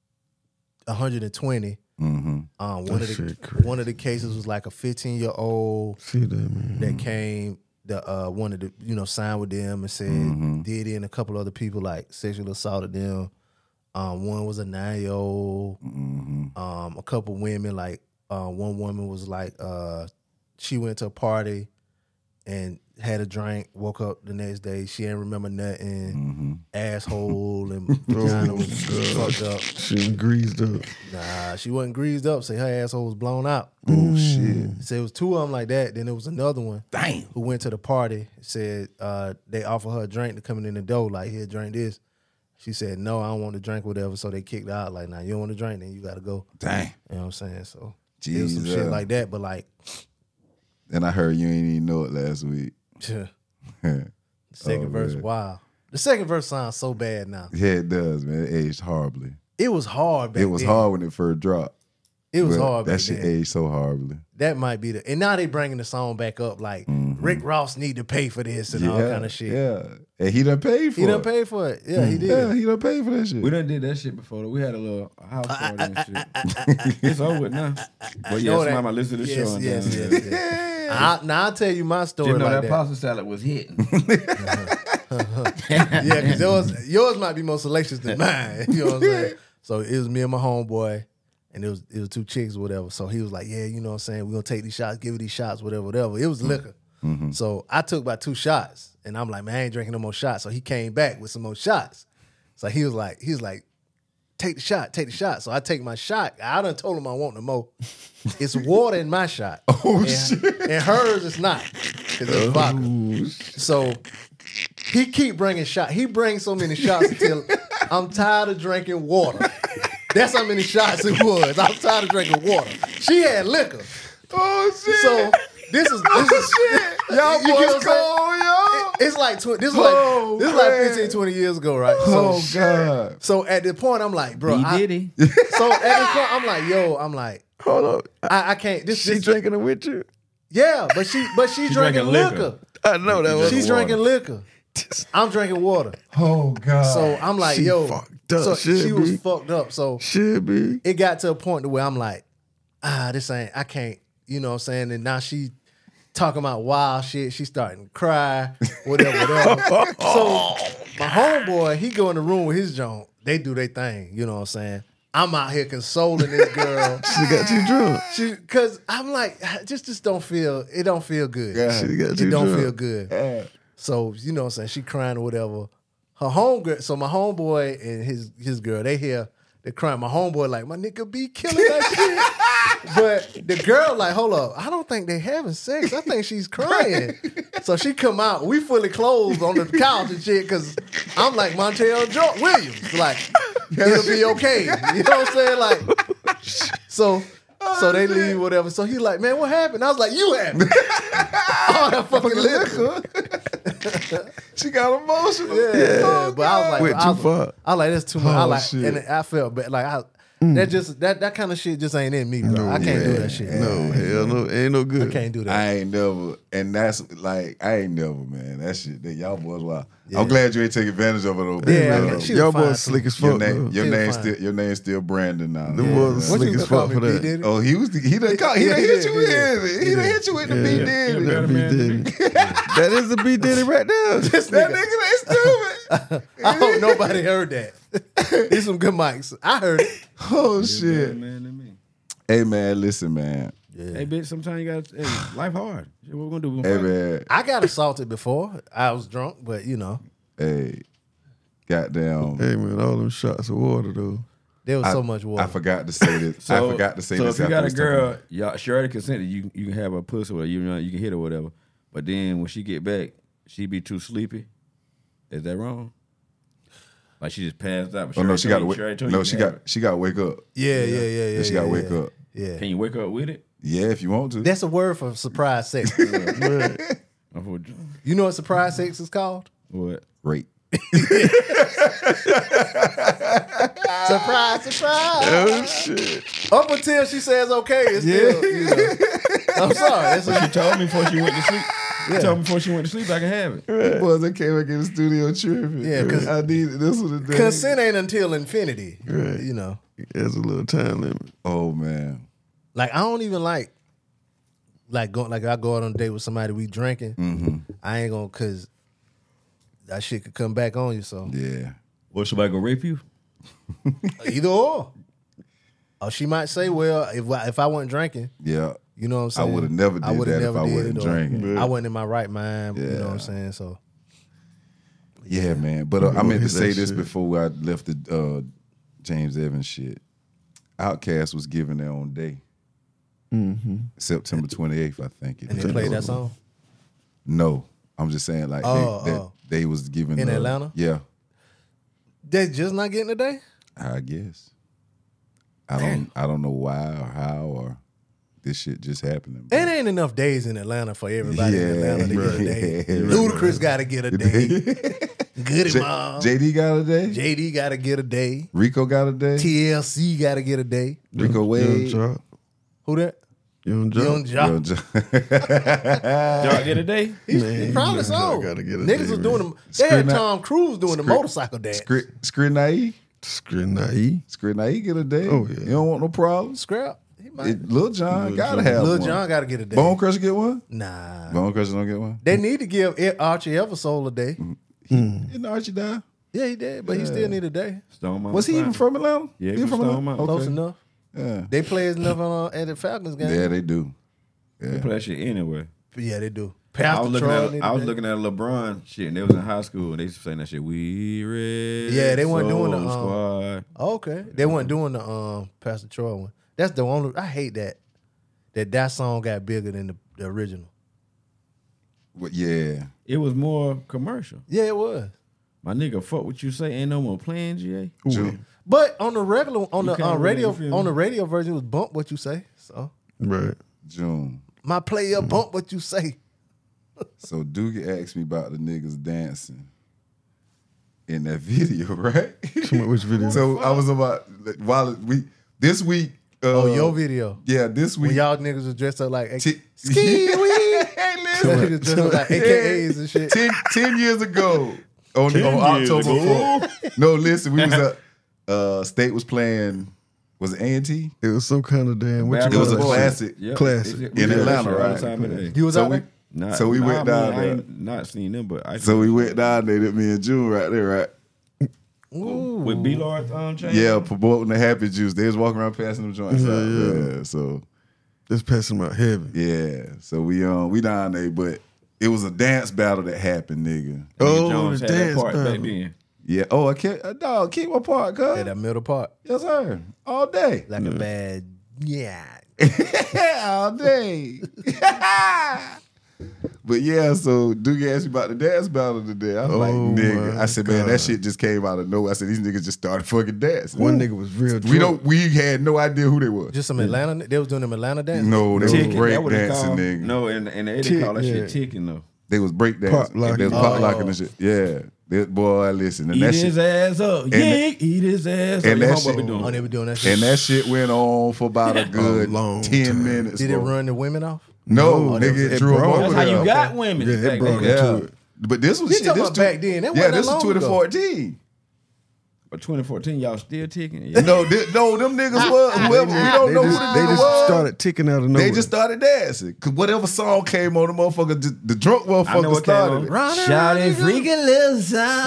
120. One of the cases was like a 15-year-old See that, man. that came, wanted to sign with them and said Diddy and a couple other people like sexually assaulted them. One was a 9-year-old. A couple women, like one woman was like she went to a party and had a drink, woke up the next day, she didn't remember nothing, asshole and vagina was fucked up. She was greased up. Nah, she wasn't greased up, say her asshole was blown out. Oh shit! Say it was two of them like that. Then there was another one Damn. who went to the party, said they offered her a drink to come in the door, like, here, drink this. She said, no, I don't want to drink whatever, so they kicked her out. Like, nah, you don't want to drink, then you got to go. Dang. You know what I'm saying? So it was some Jesus. shit like that, but like, And I heard you ain't even know it last week. the second Oh, verse, man. wow. The second verse sounds so bad now. Yeah, it does, man. It aged horribly. It was hard back It was then. hard when it first dropped. It was but hard back That shit then. aged so horribly. That might be and now they bringing the song back up like Rick Ross need to pay for this and all kind of shit. Yeah. And he done paid for He it. done paid for it. Yeah, he did. Yeah, he done paid for that shit. We done did that shit before. Though. We had a little house party and shit. It's over with now. But yeah, Know that- somebody might listen to the show. And yes, down yes, there. yes. Now I'll tell you my story Didn't know like that that. pasta salad was hitting. Yeah, because yours might be more salacious than mine. You know what I'm saying? So it was me and my homeboy, and it was two chicks or whatever. So he was like, yeah, you know what I'm saying? We're going to take these shots, give it these shots, whatever. It was liquor. So I took about 2 shots, and I'm like, man, I ain't drinking no more shots. So he came back with some more shots. So he was like, take the shot. So I take my shot. I done told him I want no more. It's water in my shot. Shit. And hers is not, because it's vodka. So he keep bringing shots. He brings so many shots until I'm tired of drinking water. That's how many shots it was. I'm tired of drinking water. She had liquor. Oh shit! So this is shit! Y'all you get what I'm boys cold, yo! it's like this is like 15, 20 years ago, right? Oh god! So at the point I'm like, bro, He did he? So at this point I'm like, Hold up. I can't. She drinking it with you? Yeah, but she's drinking drinking liquor. liquor. I know that was She's drinking liquor. I'm drinking water. Oh god! So I'm like, She yo, fucked up, so should she was be. fucked up. So Should be. it got to a point to where I'm like, I can't, you know what I'm saying? And now she talking about wild shit. She starting to cry, whatever. So my homeboy, he go in the room with his joint. They do their thing. You know what I'm saying? I'm out here consoling this girl. She got too drunk. Cause I'm like, just don't feel. It don't feel good. Yeah. She got It too don't drunk. feel good. Yeah. So you know what I'm saying? She crying or whatever. Her homegirl. So my homeboy and his girl, they crying. My homeboy like, my nigga be killing that shit. But the girl like, hold up, I don't think they having sex. I think she's crying. So she come out. We fully clothed on the couch and shit. Cause I'm like Montel Williams. Like it'll be okay. You know what I'm saying? Like so they leave whatever. So he like, man, what happened? I was like, you happened. All that fucking liquor. She got emotional. Yeah, Oh, but I was like, Went too far. I like that's too much. I Oh, like, shit. and I felt bad. Like that kind of shit just ain't in me, bro. I can't do that shit. No, hell no. Ain't no good. I can't do that. I ain't never, and that's like I ain't never, man. That shit, that y'all boys wild. I'm glad you ain't take advantage of it though. Yeah, man. she Y'all was fine, boys slick as Your fuck. name, though. your She was name fine. still, your name's still Brandon now. Them Yeah, boys man. slick you as call fuck me, for B. that. Diddy? Oh, he done hit you with it. He done hit you with the B Yeah, Diddy. that B Diddy. That is the B Diddy right there. This That nigga, nigga, they stupid. I hope nobody heard that. These some good mics. I heard it. Oh Yeah, shit. man, than me. Hey man, listen man. Hey, bitch, sometimes you got to, life hard. Shit, what we gonna do? We Hey gonna fight? man. I got assaulted before. I was drunk, but you know, Hey. Goddamn. Hey man, all them shots of water though. there was I- so much water. I forgot to say this. I forgot to say so this. if you after got we a was girl, talking y'all, she already consented. You can have a pussy or you know you can hit her or whatever. But then when she get back, she be too sleepy. Is that wrong? Like she just passed out. But Oh no, she got to already wake. told you No, you she can have got to wake up. yeah. She got to wake up. Yeah, it. Can you wake up with it? Yeah, if you want to. that's a word for surprise sex. What? You know what surprise sex is called? Rape. Surprise, surprise. Oh shit. Up until she says okay, it's still, you know. I'm sorry. That's what She told me before she went to sleep. She told me before she went to sleep I can have it. The boys that came back in the studio tripping. Yeah, 'cause I needed this was the day. consent ain't until infinity. Right. You know. There's a little time limit. Oh man. Like I don't even like going like I go out on a date with somebody we drinking. Mm-hmm. I ain't gonna cause that shit could come back on you. So Yeah. What, somebody gonna rape you? either or she might say, well, if I wasn't drinking, Yeah. you know what I'm I saying. would have never did would've that if I did wasn't it, or drinking. I wasn't in my right mind. You know what I'm Yeah. saying. So Yeah, man. But I meant to hit say that this shit. before I left the James Evans shit. Outkast was given their own day. September 28th, I think it and is. they played that song. No. I'm just saying like they was given In Atlanta? Yeah. They just not getting a day. I guess. I don't know why or how or this shit just happening. It ain't enough days in Atlanta for everybody in Atlanta to get a day. Yeah, Ludacris got to get a day. Goody Mob. JD got a day. JD got to get a day. Rico got a day. TLC got to get a day. Rico Young Wade. Jock. Who that? Young Jock. Young Jock. Yo, Jo- Y'all get a day? He probably Young so. Jock gotta get a Niggas day, was man. doing them. They had Screen- Tom Cruise doing the motorcycle dance. Skrinai. Skrinai. Get a day. Oh, yeah. You don't want no problems. Scrap. He might. Lil Jon gotta have Lil one. Jon got to get a day. Bone Crusher get one? Nah. Bone Crusher don't get one? They need to give Archie Eversole a day. Didn't Archie die? Yeah, he did, but he still need a day. Stone Mountain Was he even Fire. from Atlanta? Yeah, he he was from Stone Atlanta? Mountain. Close enough. Yeah. They play enough at the Falcons game. Yeah, they do. They play that shit anyway. Yeah, they do. I Pastor was Troy looking need at a day. LeBron shit, and they was in high school, and they was saying that shit. We red. Yeah, they weren't doing the, Soul squad. Oh, okay. They weren't doing the Pastor Troy one. That's the only I hate that song got bigger than the original. Well, yeah. It was more commercial. Yeah, it was. My nigga, fuck what you say. Ain't no more playing, GA. But on the regular on the can't radio really feel on me. the radio version it was bump what you say. So Right. June. my player bump what you say. So Doogie asked me about the niggas dancing in that video, right? Which video? So I was about this week. Your video. Yeah, this week. When y'all niggas was dressed up like T- ski wee. Hey, Y'all listen. niggas dressed up like AKAs and shit. 10 years ago, on 10 years October ago. 4th. No, listen, we was State was playing. Was it A&T? It was some kind of damn. What It was a call that shit? classic. Yep. Classic. We In do that Atlanta, shit all the right? time today. You was So out we there? So we went down I there. ain't not seen them, but So we went down there, me and June right there, right? with B-Lord chain. Yeah, promoting the Happy Juice. They was walking around passing them joints out. Yeah, so Just passing them out heavy. yeah, so we down there, but it was a dance battle that happened, nigga. Oh, Jones the had that dance part back battle. then. Yeah. Oh, I can't. Dog, keep my part, cuz. Yeah, that middle part. Yes, sir. All day. Like a bad, yeah. All day. But yeah, so Duke asked me about the dance battle today. I was like, Oh, nigga. my I said, man, that God. shit just came out of nowhere. I said, these niggas just started fucking dancing. One nigga was real drunk. We had no idea who they was. Just some Atlanta. They was doing them Atlanta dance. No, they was Ticking, break that what they dancing, call- nigga. No, and they Tick, call that yeah. shit ticking though. They was break Pop dancing. locking. They was pop Oh. locking and shit. Yeah. Boy, listen. And Eat that his shit ass up. Yeah, eat his ass up. and Your that homeboy shit- be doing Oh, it. they were doing that shit. and that shit went on for about a good long 10 time. minutes. Did it bro. run the women off? No, No, nigga, it drew them brought- over That's how there. you got women. Yeah, it back brought then. it to Yeah. it. But this was You shit. talking This about back then. That yeah, wasn't this that was long ago. 2014. But 2014, y'all still ticking? Yeah. No, them niggas was whoever. We don't know who the They nigga just was. started ticking out of nowhere. They just started dancing. Cause whatever song came on, the motherfucker, the drunk I know motherfucker what started came it. on. Shouting freaking little son.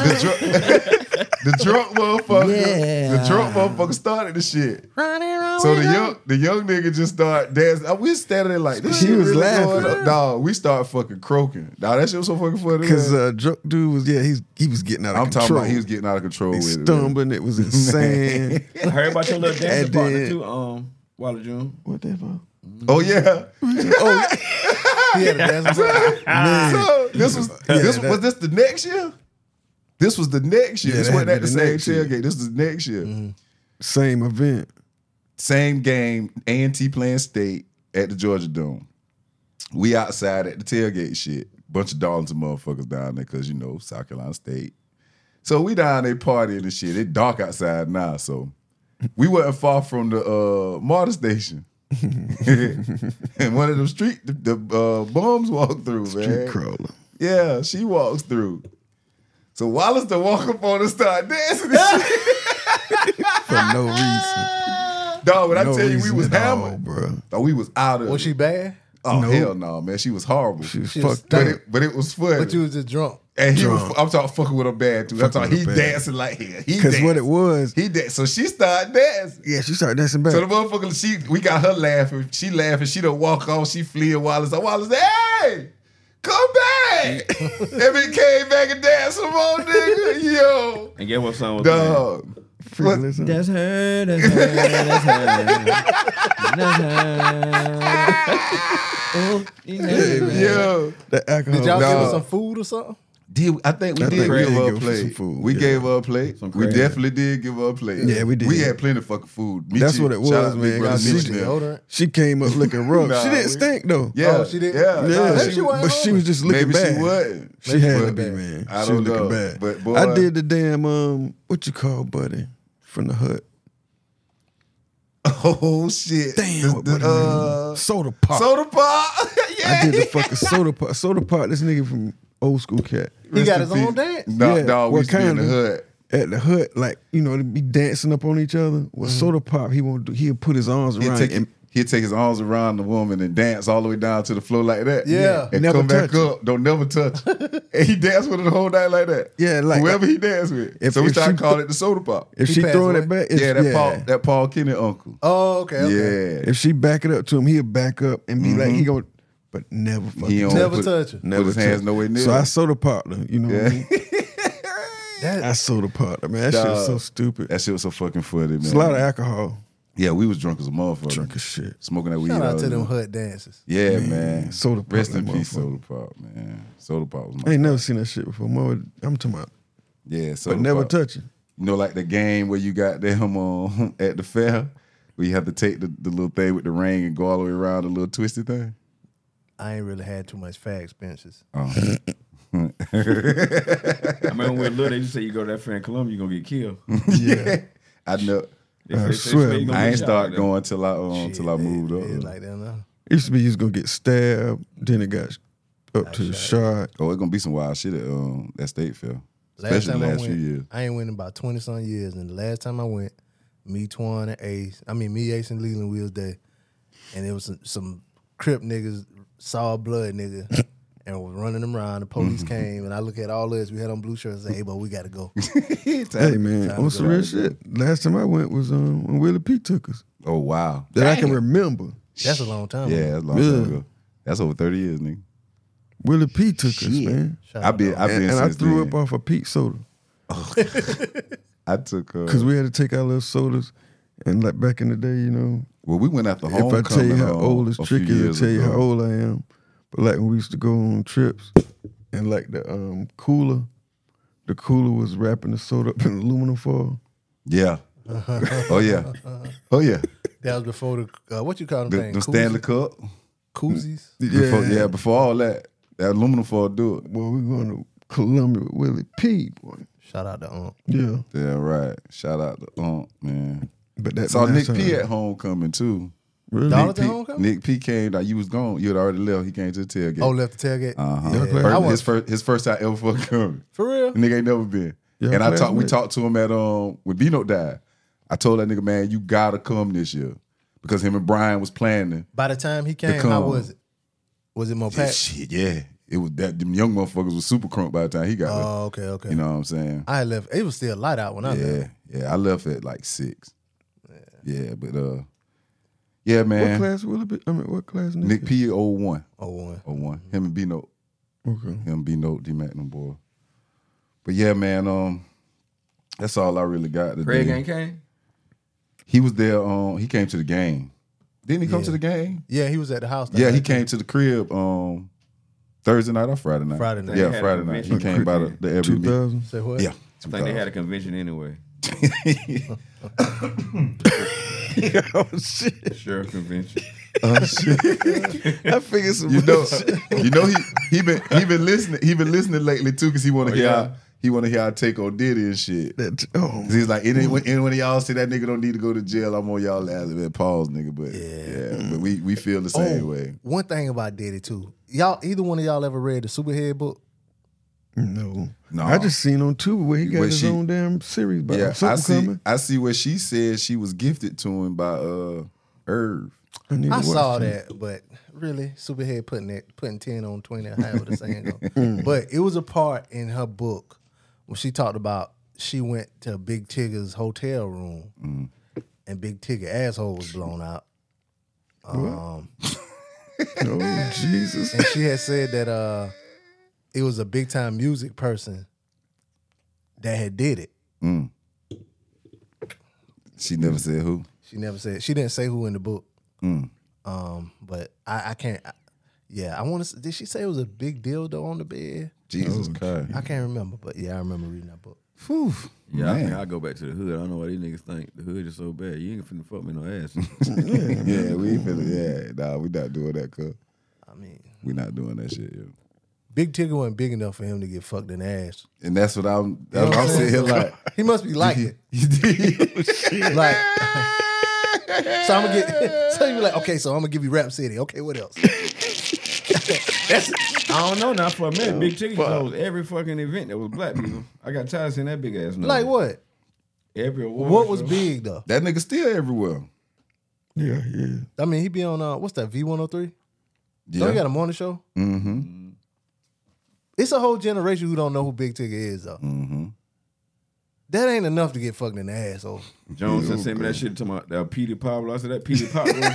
The drunk motherfucker, Yeah. the drunk motherfucker started the shit. So the young nigga just started dancing. We standing there like this He shit was really laughing. going up. Dog, we started fucking croaking. Dog, that shit was so fucking funny. Because man. drunk dude was he was getting out of I'm control. talking about he was getting out of control He with it. man. stumbling. It was insane. I heard about your little dancing And partner then- too, Wally June. What that for? Oh yeah. He had a dance battle. So this was was this the next year? This was the next year. Yeah, This that wasn't had at the to be the same next year. tailgate. This was the next year. Same event. Same game, A&T playing State at the Georgia Dome. We outside at the tailgate shit. Bunch of Darlington motherfuckers down there because, South Carolina State. So we down there partying and shit. It dark outside now, so we wasn't far from the MARTA station. And one of them the bums walked through, man. Street crawler. Yeah, she walks through. So Wallace to walk up on and start dancing and shit. For no reason. Dog, when I No tell you we reason was at all, hammered, bro. oh, we was out of Was it. she bad? Oh, No. hell no, man. She was horrible. She was She was fucked but, up. but it was funny. But you was just drunk. And he was, drunk. I'm talking fucking with her bad too. I'm Fucking talking with he her bad. dancing like hell. Because what it was, He danced. So she started dancing. yeah, she started dancing back. So the motherfucker, we got her laughing. She laughing. She don't walk off. She flee at Wallace. So Wallace, hey, come back. And we came back and danced some more, nigga. Yo, And get what song was playing? dog. Freaking listen. That's her, that's her, that's her. That's her. Oh, Yo. The alcohol. Did y'all give her Dog. some food or something? I think we I did think we give did her a give her plate. some food, We yeah. gave her a plate. Some We crab. definitely did give her a plate. Yeah, we did. We had plenty of fucking food. That's Michi- what it was, shout out to man. Big Brother She- Michi, man. Deodorant? She came up looking rough. Nah, she didn't we- stink though. Yeah, Oh, she did? Yeah, Yeah, nah, Maybe she wasn't but she was just looking maybe bad. she wasn't. She Maybe had she to be, bad. man. I She was don't looking know, bad. but boy- I did the damn what you call buddy from the hut. Oh shit! Damn, what soda pop. soda pop. Yeah, I did the fucking soda pop. Soda pop. This nigga from old school cat He got Rest his in own peace. dance? Nah, Yeah, dog, we what used to be in the kind of- hood. at the hut, like they be dancing up on each other. Well, soda pop, he won't do. He'll put his arms around He'd take his arms around the woman and dance all the way down to the floor like that. Yeah. and Never come back touch up. Don't never touch. And he danced with her the whole night like that. Yeah, like- whoever he danced with. If- So we if started she- calling it the soda pop. If He she passed throwing away? it back, it's, Yeah, that Paul Kenny uncle. Oh, okay. Okay. Yeah, If she back it up to him, he'll back up and be like he going, but never fucking he don't Never put, touch her. Put his hands nowhere near. So her. I soda popped her. You know what I mean? That, I soda popped her, man. That shit was so Dog. stupid. That shit was so fucking funny, man. It's a lot of alcohol. Yeah, we was drunk as a motherfucker. Drunk as shit. Smoking that weed. shout all out to the them time. hut dances. Yeah, man. Soda Pop, Rest in that peace, motherfucker. Soda Pop, man. Soda Pop was my I ain't never seen that shit before. More, I'm talking about, yeah, Soda but never Pop. touching. You know, like the game where you got them on at the fair, where you have to take the little thing with the ring and go all the way around the little twisty thing. I ain't really had too much fag experiences. Oh. I remember when we were little, they used to say you go to that fair in Columbia, you're going to get killed. Yeah. I know. I swear, you gonna I get ain't shot start out there. going till I moved up. It's like that now. It used to be you was gonna get stabbed, then it got up to the shot. Oh, it's gonna be some wild shit at that state fair, Last especially time the I last went, few years. I ain't went in about 20-some years. And the last time I went, me, Twan, and Ace, Ace and Leland, we was there. And it was some Crip niggas, saw blood nigga. and was running them around. The police came, and I look at all this. We had on blue shirts. And say, hey, but we got to go. Hey man, on some real shit. Last time I went was when Willie P took us. Oh wow. That I can remember. That's a long time. Yeah, that's a long time ago. That's over 30 years, nigga. Willie P took us, man. I've been And I since threw then. up off a peach soda I took because we had to take our little sodas. And like back in the day, you know, well, we went after if I homecoming. tell you how old is a few tricky to years tell you how ago. old I am. But like when we used to go on trips and like the cooler was wrapping the soda up in aluminum foil. Yeah. Oh yeah. Oh yeah. That was before the, what you call them The things? Stanley Cup. Koozies? Before all that aluminum foil do it. Well, we going to Columbia with Willie P, boy. Shout out to Yeah. Yeah, right. Shout out to man. But that Saw Nick last P time- at homecoming too. Really? Darlington homecoming? Nick P came. Like, you was gone. You had already left. He came to the tailgate. Oh, left the tailgate? Yeah. I was, His first time ever fucking coming. for real? Nigga ain't never been. Yeah, and we classmate. talked to him at when B-Note died. I told that nigga, man, you gotta come this year. Because him and Brian was planning. By the time he came, come. how was it? Was it more Yeah, packed? shit, yeah. It was that them young motherfuckers was super crunk by the time he got there. Oh, okay. You know what I'm saying? I had left. It was still light out when I left. Yeah. I left at like 6. Yeah, but yeah, man. What class will it be? I mean, what class? Nick P 01. Oh, one. 01. Him and B-Note. Okay. Him, B-Note, D-Mac, them boy. But yeah, man, that's all I really got today. Craig ain't came? He was there. He came to the game. Didn't he come to the game? Yeah, he was at the house. that Yeah, he night, came too. to the crib Thursday night or Friday night. Friday night. Yeah, They had a Friday night. He convention. came by the every meet. 2000. Say what? Yeah. I think they had a convention anyway. Oh shit! Sheriff convention. Oh shit. I figured some. You know he been listening. He been listening lately too, because he want to hear our take on Diddy and shit. He's like, any of y'all say that nigga don't need to go to jail, I'm on y'all ass. Pause, nigga. But yeah, but we feel the same way. One thing about Diddy too. Y'all, either one of y'all ever read the Superhead book? No, No. I just seen on Tubi where he got Where his she- own damn series about Yeah, something coming. I see where she said she was gifted to him by Irv. need I to watch saw that, but really, Superhead putting 10 on 20, however the saying go. But it was a part in her book when she talked about she went to Big Tigger's hotel room and Big Tigger asshole was blown out. Oh Jesus! And she had said that it was a big time music person that had did it. She never said who. She never said, she didn't say who in the book. But I can't. I want to. Did she say it was a big dildo on the bed? Jesus Christ. I can't remember, but yeah, I remember reading that book. Whew, Yeah, I man. think I'll go back to the hood. I don't know why these niggas think the hood is so bad. You ain't finna fuck me no ass. Yeah, we feeling. Yeah, nah, we not doing that, cuz. I mean, We not doing that shit, yo. Big Tigger wasn't big enough for him to get fucked in the ass. And that's what I'm sitting here like. He must be like it. Like, so I'm gonna get. So you be like, okay, so I'm gonna give you Rap City. Okay, what else? I don't know now. For a minute, Big Chicken closed every fucking event that was black people. I got tired of seeing that big ass. Number. Like what? Every award. What was show. big though? That nigga still everywhere. Yeah. I mean, he be on what's that? V103. Yeah. Don't he got a morning show? Mm-hmm. It's a whole generation who don't know who Big Tigger is though. Mm-hmm. That ain't enough to get fucked in the asshole. Jones sent me that shit to my that Petey Pablo. I said that Petey Pablo.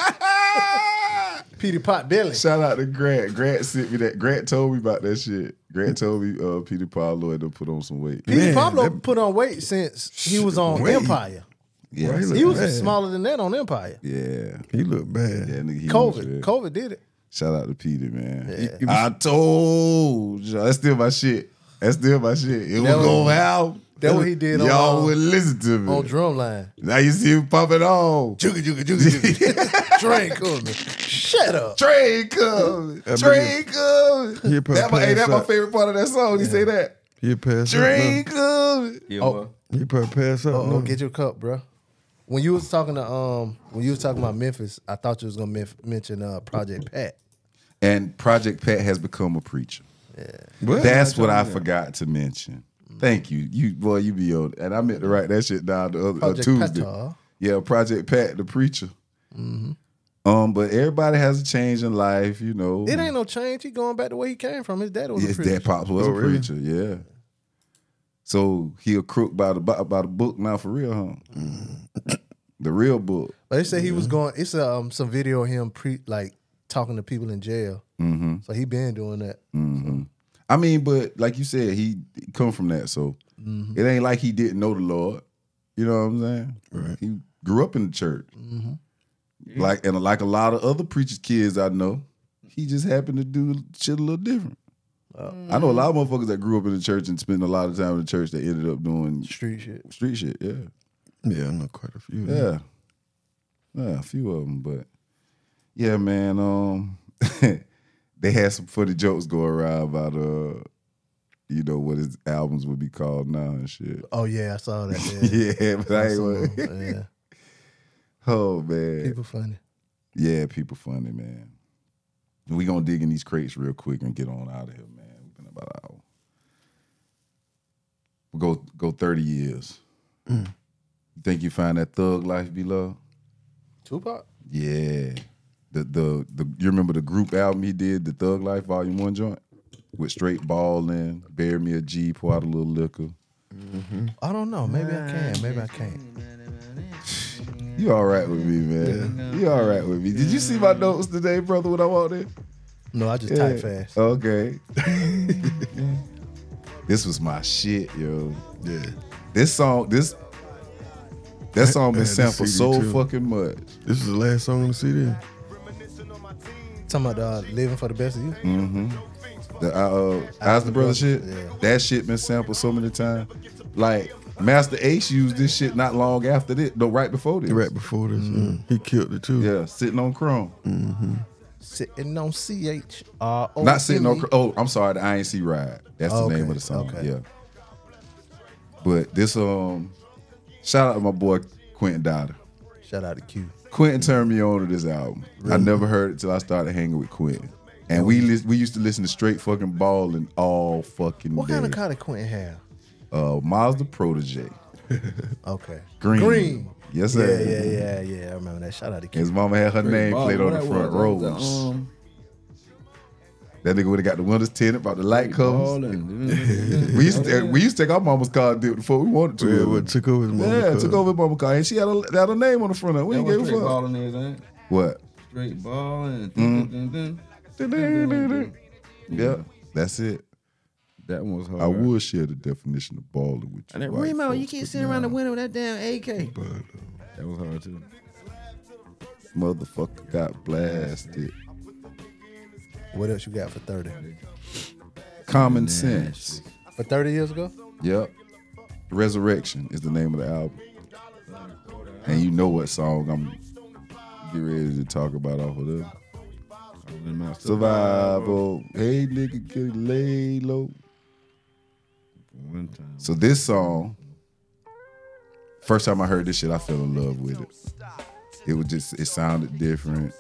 Petey Pot Billy. Shout out to Grant. Grant sent me that. Grant told me about that shit. Grant told me Peter Pablo had to put on some weight. Petey Man, Pablo that- put on weight since he was on Weight. Empire. Yeah. Right, He was bad. smaller than that on Empire. Yeah. He looked bad. Yeah, nigga. He was real. COVID did it. Shout out to Peter, man. Yeah. I told you. That's still my shit. That's still my shit. It was That was- going out. that what he did on, Y'all wouldn't listen to me. On Drumline. Now you see him popping on. Jugga, jugga, jugga, jugga. Train coming. Shut up. Train coming. I Train coming. He'll probably That's pass my out. favorite part of that song. He say that. He'll pass Train out. coming. Yeah, Oh. well, He'll probably pass out. Oh, now. get your cup, bro. When you was talking to about Memphis, I thought you was gonna mention Project Pat. And Project Pat has become a preacher. What? That's what I forgot to mention. Thank you. You be on. And I meant to write that shit down the other Project Tuesday. Pat. Yeah, Project Pat, the preacher. But everybody has a change in life, you know. It ain't no change. He going back the way he came from. His dad was a His preacher. dad pops was Oh, a really? preacher, yeah. So he a crook by the book now for real, huh? The real book. But they say he was going. It's some video of him talking to people in jail. Mm-hmm. So he been doing that. Mm-hmm. I mean, but like you said, he come from that, so it ain't like he didn't know the Lord. You know what I'm saying? Right. He grew up in the church. Mm-hmm. Like a lot of other preachers' kids I know, he just happened to do shit a little different. I know a lot of motherfuckers that grew up in the church and spent a lot of time in the church that ended up doing Street shit. street shit. Yeah, Yeah, I know quite a few. yeah, a few of them. But yeah, man, they had some funny jokes go around about you know what his albums would be called now and shit. Oh yeah, I saw that. Yeah. Yeah, but I Saw ain't. him, yeah. Oh man, People funny. yeah, people funny, man. We gonna dig in these crates real quick and get on out of here, man. We've been about an hour. We'll go 30 years. You think you find that thug life below? Tupac. Yeah. The you remember the group album he did, the Thug Life Volume 1 joint? With straight ball in, bury me a G, pour out a little liquor. I don't know. Maybe I can. Maybe I can't. You all right with me, man. You all right with me. Did you see my notes today, brother, when I walked in? No, I just type fast. Okay. This was my shit, yo. Yeah. That song been this sampled CD so too. fucking much. This is the last song on the CD. Talking about living for the best of you. The Oscar Brothers shit, Yeah. that shit been sampled so many times. Like Master Ace used this shit not long after this, no, right before this. Right before this, he killed it too. Yeah, sitting on Chrome. Sitting on CHRO. Not sitting on. Oh, I'm sorry, the INC Ride. That's the name of the song. okay. Yeah. But this shout out to my boy Quentin Dowder. Shout out to Q. Quentin turned me on to this album. I never heard it till I started hanging with Quentin. And we used to listen to straight fucking ballin' all fucking What day. kind of car did Quentin have? Mazda Protege. Okay. Green. Yes, sir. Yeah. I remember that. Shout out to Q. His mama had her name played on the front rows. That nigga would have got the windows tinted, about the light covers. We used to take our mama's car and do it before we wanted to. Yeah, what took over his mama? Yeah, took over his mama's car. And she had a name on the front of it. We ain't gave a Straight fuck. balling is, ain't it? What? Straight balling. Yeah, that's it. That one was hard. I would share the definition of balling with you. And then white Remo, you folks, can't but sit around the nah, window with that damn AK. That was hard too. Motherfucker got blasted. What else you got for 30? Common Sense. For 30 years ago? Yep. Resurrection is the name of the album. And you know what song I'm getting ready to talk about off of there. Survival. Hey nigga, get lay low. One time. So this song, first time I heard this shit, I fell in love with it. It sounded different.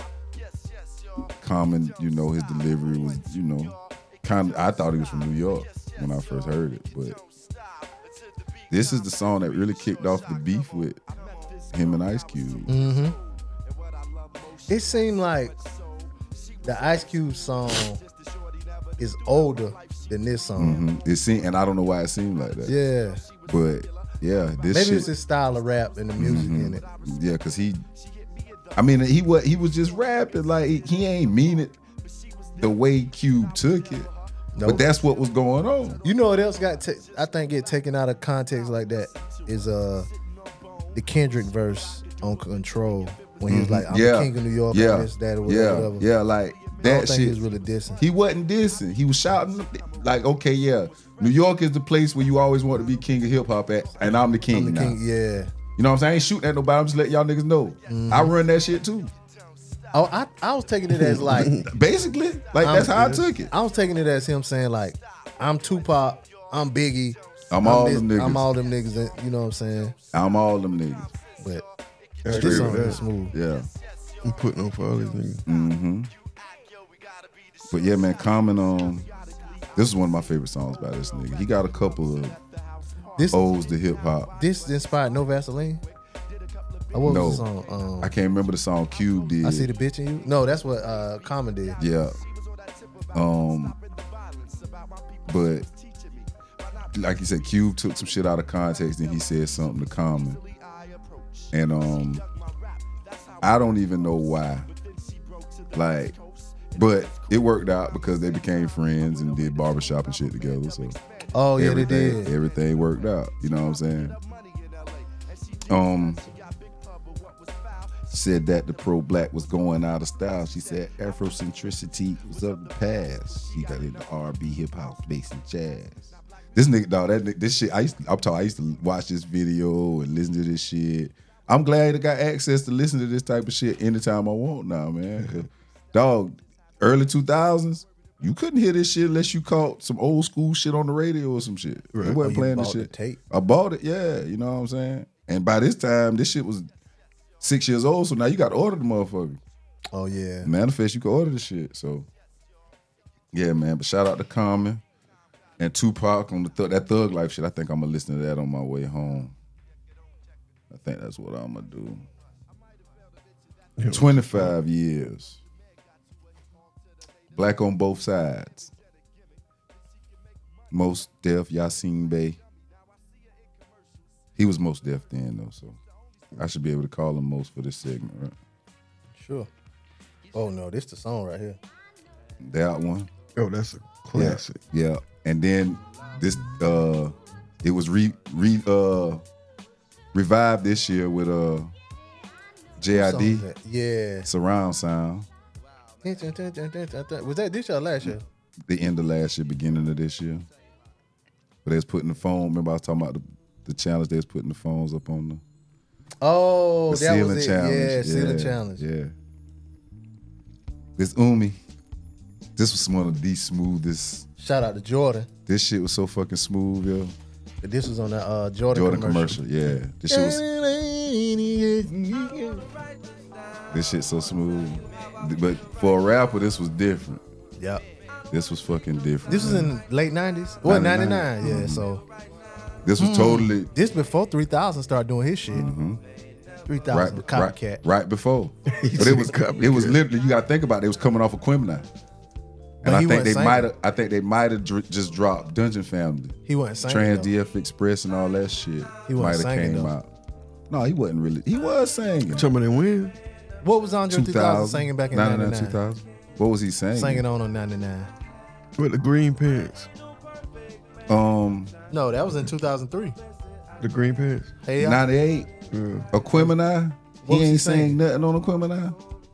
Common, his delivery was, kind of, I thought he was from New York when I first heard it, but this is the song that really kicked off the beef with him and Ice Cube. Mm-hmm. It seemed like the Ice Cube song is older than this song. And I don't know why it seemed like that. Yeah. But yeah, this Maybe shit. it's his style of rap and the music in it. Yeah, because he was just rapping like he ain't mean it the way Cube took it. Nope. But that's what was going on. You know what else I think get taken out of context like that is the Kendrick verse on Control when he was like, I'm the king of New York, yeah, I'm this, that, or whatever. yeah, like I don't that think shit. he was really dissing. He wasn't dissing. He was shouting like, okay, yeah, New York is the place where you always want to be king of hip hop at, and I'm the king I'm the now. king, yeah. You know what I'm saying? I ain't shooting at nobody. I'm just letting y'all niggas know. I run that shit too. Oh, I was taking it as like Basically, like that's how I took it. I was taking it as him saying like, I'm Tupac, I'm Biggie, I'm all them niggas. I'm all them niggas. That, you know what I'm saying? I'm all them niggas. But Straight this with song that. is smooth. Yeah. I'm putting on for all these niggas. But yeah, man, Common, this is one of my favorite songs by this nigga. He got a couple of This odes to hip hop. this inspired No Vaseline. What No. was the song? I can't remember the song Cube did. I See the Bitch in You. No, that's what Common did. Yeah. But like you said, Cube took some shit out of context and he said something to Common. And I don't even know why. Like, but it worked out because they became friends and did barbershop and shit together. So Oh yeah, they did. Everything worked out. You know what I'm saying? Said that the pro-black was going out of style. She said Afrocentricity was of the past. She got into R&B, hip hop, bass, and jazz. This nigga, dog, this shit. I used to watch this video and listen to this shit. I'm glad I got access to listen to this type of shit anytime I want now, man. 'Cause, dog, early 2000s, you couldn't hear this shit unless you caught some old school shit on the radio or some shit. They wasn't playing this shit. The tape. I bought it, yeah. You know what I'm saying? And by this time, this shit was 6 years old, so now you got to order the motherfucker. Oh yeah. Manifest, you can order the shit. So, yeah, man. But shout out to Common and Tupac on that Thug Life shit. I think I'm gonna listen to that on my way home. I think that's what I'm gonna do. 25 years. Black on both sides. Most Def, Yasin Bey. He was most deaf then though, so I should be able to call him most for this segment, right? Sure. Oh no, this the song right here. That one. Oh, that's a classic. Yeah. And then this it was revived this year with JID Yeah. surround sound. Was that this year or last year? The end of last year, beginning of this year. But they was putting the phone, remember I was talking about the challenge, they was putting the phones up on the Oh, that ceiling was it. challenge. Yeah, ceiling challenge. Yeah. This Umi. This was one of the smoothest. Shout out to Jordan. This shit was so fucking smooth, yo. This was on the Jordan commercial. Yeah. This shit so smooth. But for a rapper, this was different. Yep. This was fucking different. This was in late 90s? What, 99? Yeah, so. This was totally. This before 3000 started doing his shit. 3000 copycat. Right before. But it was literally, you gotta think about it, it was coming off of Quemini. And I think they might have just dropped Dungeon Family. He wasn't singing. Trans DF Express and all that shit. He wasn't singing came though. out. No, he wasn't really. He was singing. Somebody win? What was Andre 2000 singing back in 99? 2000. What was he singing? Singing on 99. With the green pants. No, that was in 2003. The green pants? Hey, 98. Aquemini. He was he ain't singing? sang nothing on Aquemini.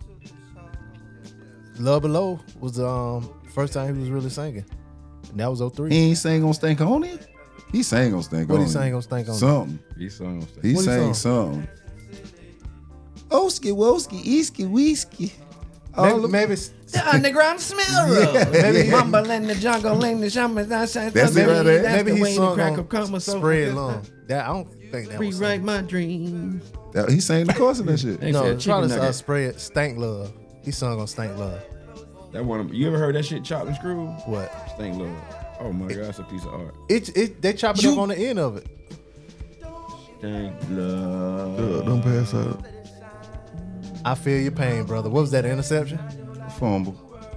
Love Below was the first time he was really singing. And that was 03. He ain't sang on Stankonia? He sang on Stankonia. What he sang on Stankonia? Something. He sung on stage. He What he sang sung? something. Oski, woski, eski, whiskey. Maybe The underground smell room. Maybe Mumble in the jungle, in the summer. That's it right there. maybe the he way the sung crack on of karma. So Spread Lung. That I don't think that was rewrite singing. my dreams. He sang the chorus in that shit. They No, said it's probably chicken nugget. Spread Stank Love. He sung on Stank Love. That one. You ever heard that shit chopped and screwed? What? Stank Love. Oh my god, it's a piece of art. They chop it up on the end of it. Stank Love. Don't pass out. I feel your pain, brother. What was that, interception? Fumble.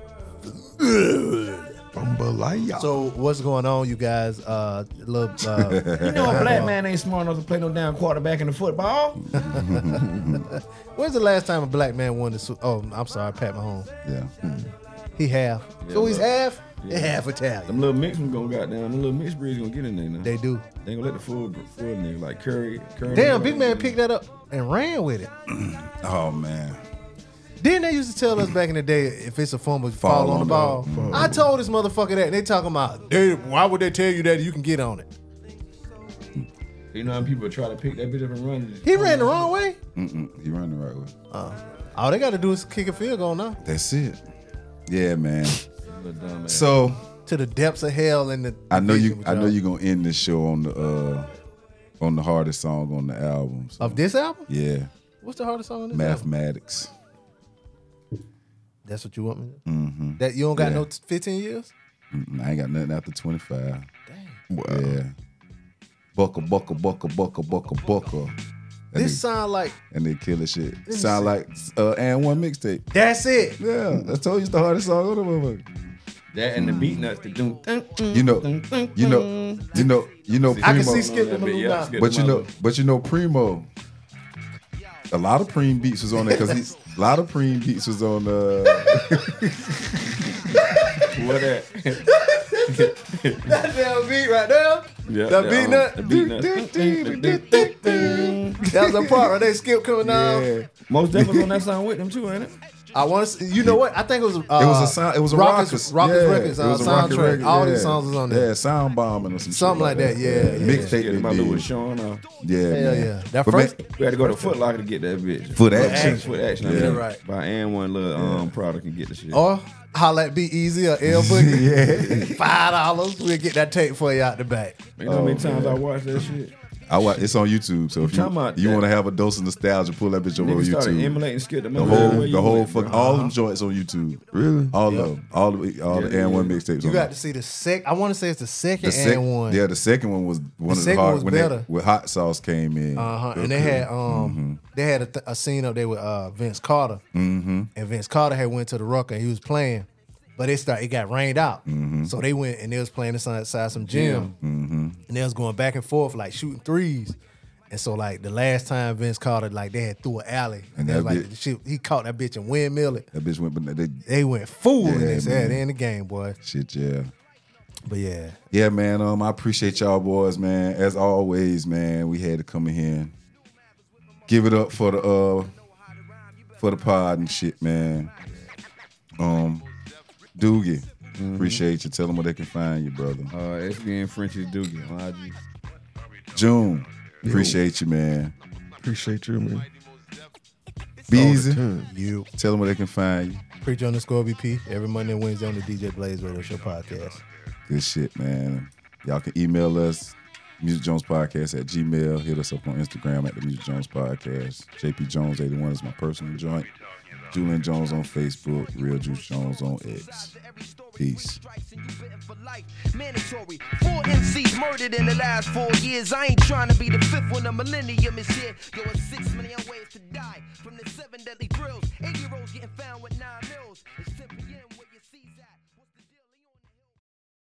Bumbalaya. So what's going on, you guys? You know a black man ain't smart enough to play no damn quarterback in the football. When's the last time a black man won the Super? Oh, I'm sorry, Pat Mahomes. Yeah. He half. So he's half. Yeah. Half Italian. Them little mix ones gonna goddamn. Them little mixed breeds gonna get in there now. They do. They ain't gonna let the full nigga like Curry. Damn, big man picked that up and ran with it. Oh man. Didn't they used to tell us back in the day if it's a fumble, fall on the ball? I told this motherfucker that, and they talking about, why would they tell you that you can get on it? You know how people try to pick that bitch up and run. He ran the wrong way. He run the right way. All they got to do is kick a field goal now. That's it. Yeah, man. Little dumb ass. So To the depths of hell in the I know division with y'all. you're gonna end this show on the hardest song on the album. So, Of this album? yeah. What's the hardest song on this album? Mathematics. That's what you want me to do? That you don't got Yeah. no 15 years? I ain't got nothing after 25. Wow. Yeah. Bucka. This sound like And they kill the shit. me Sound see. like and one mixtape. that's it. Yeah, I told you it's the hardest song on the motherfucker. That and the beat nuts to do. You know I can Primo. see Skip the Maluna. But you know Primo. A lot of Preem beats was on there because a lot of Preem beats was on What that? That damn beat right there. Yeah, That beat nut. The beat nuts. That was the part where they Skip coming down. Yeah. Most definitely on that song with them too, ain't it? I want to. You know what? I think it was. It was a sound. It was a Rockers. Rockers Yeah, Records. it was a Rockers soundtrack. record, All yeah. these songs was on there. Yeah, Sound Bombing or some Something shit like that, yeah. Mixtape Get they my little did. showing off. Yeah, Hell man. yeah. That But first. man, We had to go to Foot Locker to get that bitch. Foot Action. Foot Action. Yeah. Right. Buy and one little product and get the shit. Or holla at Be Easy or L Boogie. Yeah. $5. We'll get that tape for you out the back. You know how many times I watched that shit? It's on YouTube. So if talking about you that- want to have a dose of nostalgia, pull that bitch over on Niggas started YouTube. emulating Skip the The Maluna. whole fuck, all them joints on YouTube. Really? All of them, all the and one mixtapes. You on got there. to see the I want to say it's the second The and one. Yeah, the second one was one of the second hard was when better. when Hot Sauce came in. And they had they had a scene up there with Vince Carter, and Vince Carter had went to the Rucker and he was playing, but it got rained out, so they went and they was playing inside some gym, and they was going back and forth like shooting threes, and so like the last time Vince Carter like they had through an alley, and And they that was like bitch- the shit, he caught that bitch and windmill it. That bitch went, but They went fool in Yeah, this. man. They in the game, boy. shit, yeah. But yeah, Yeah, man. I appreciate y'all boys, man. As always, man, we had to come in here and give it up for the pod and shit, man. Doogie, appreciate you. Tell them where they can find you, brother. SBN Frenchie's Doogie on IG. June, appreciate you, man. Appreciate you, man. Beezy, you tell them where they can find you. Preach_BP every Monday and Wednesday on the DJ Blaze Radio Show podcast. Good shit, man. Y'all can email us, musicjonespodcast@gmail. Hit us up on Instagram at the Music Jones Podcast. JP Jones 81 is my personal joint. Julian Jones on Facebook. Real Juice Jones on X. Peace. Mandatory. 4 MCs murdered in the last 4 years. I ain't trying to be the fifth when the millennium is here. Yo, it's 6 million ways to die. From the 7 deadly thrills, 80-year-olds getting found with 9 mils. It's 10 p.m. where your C's at.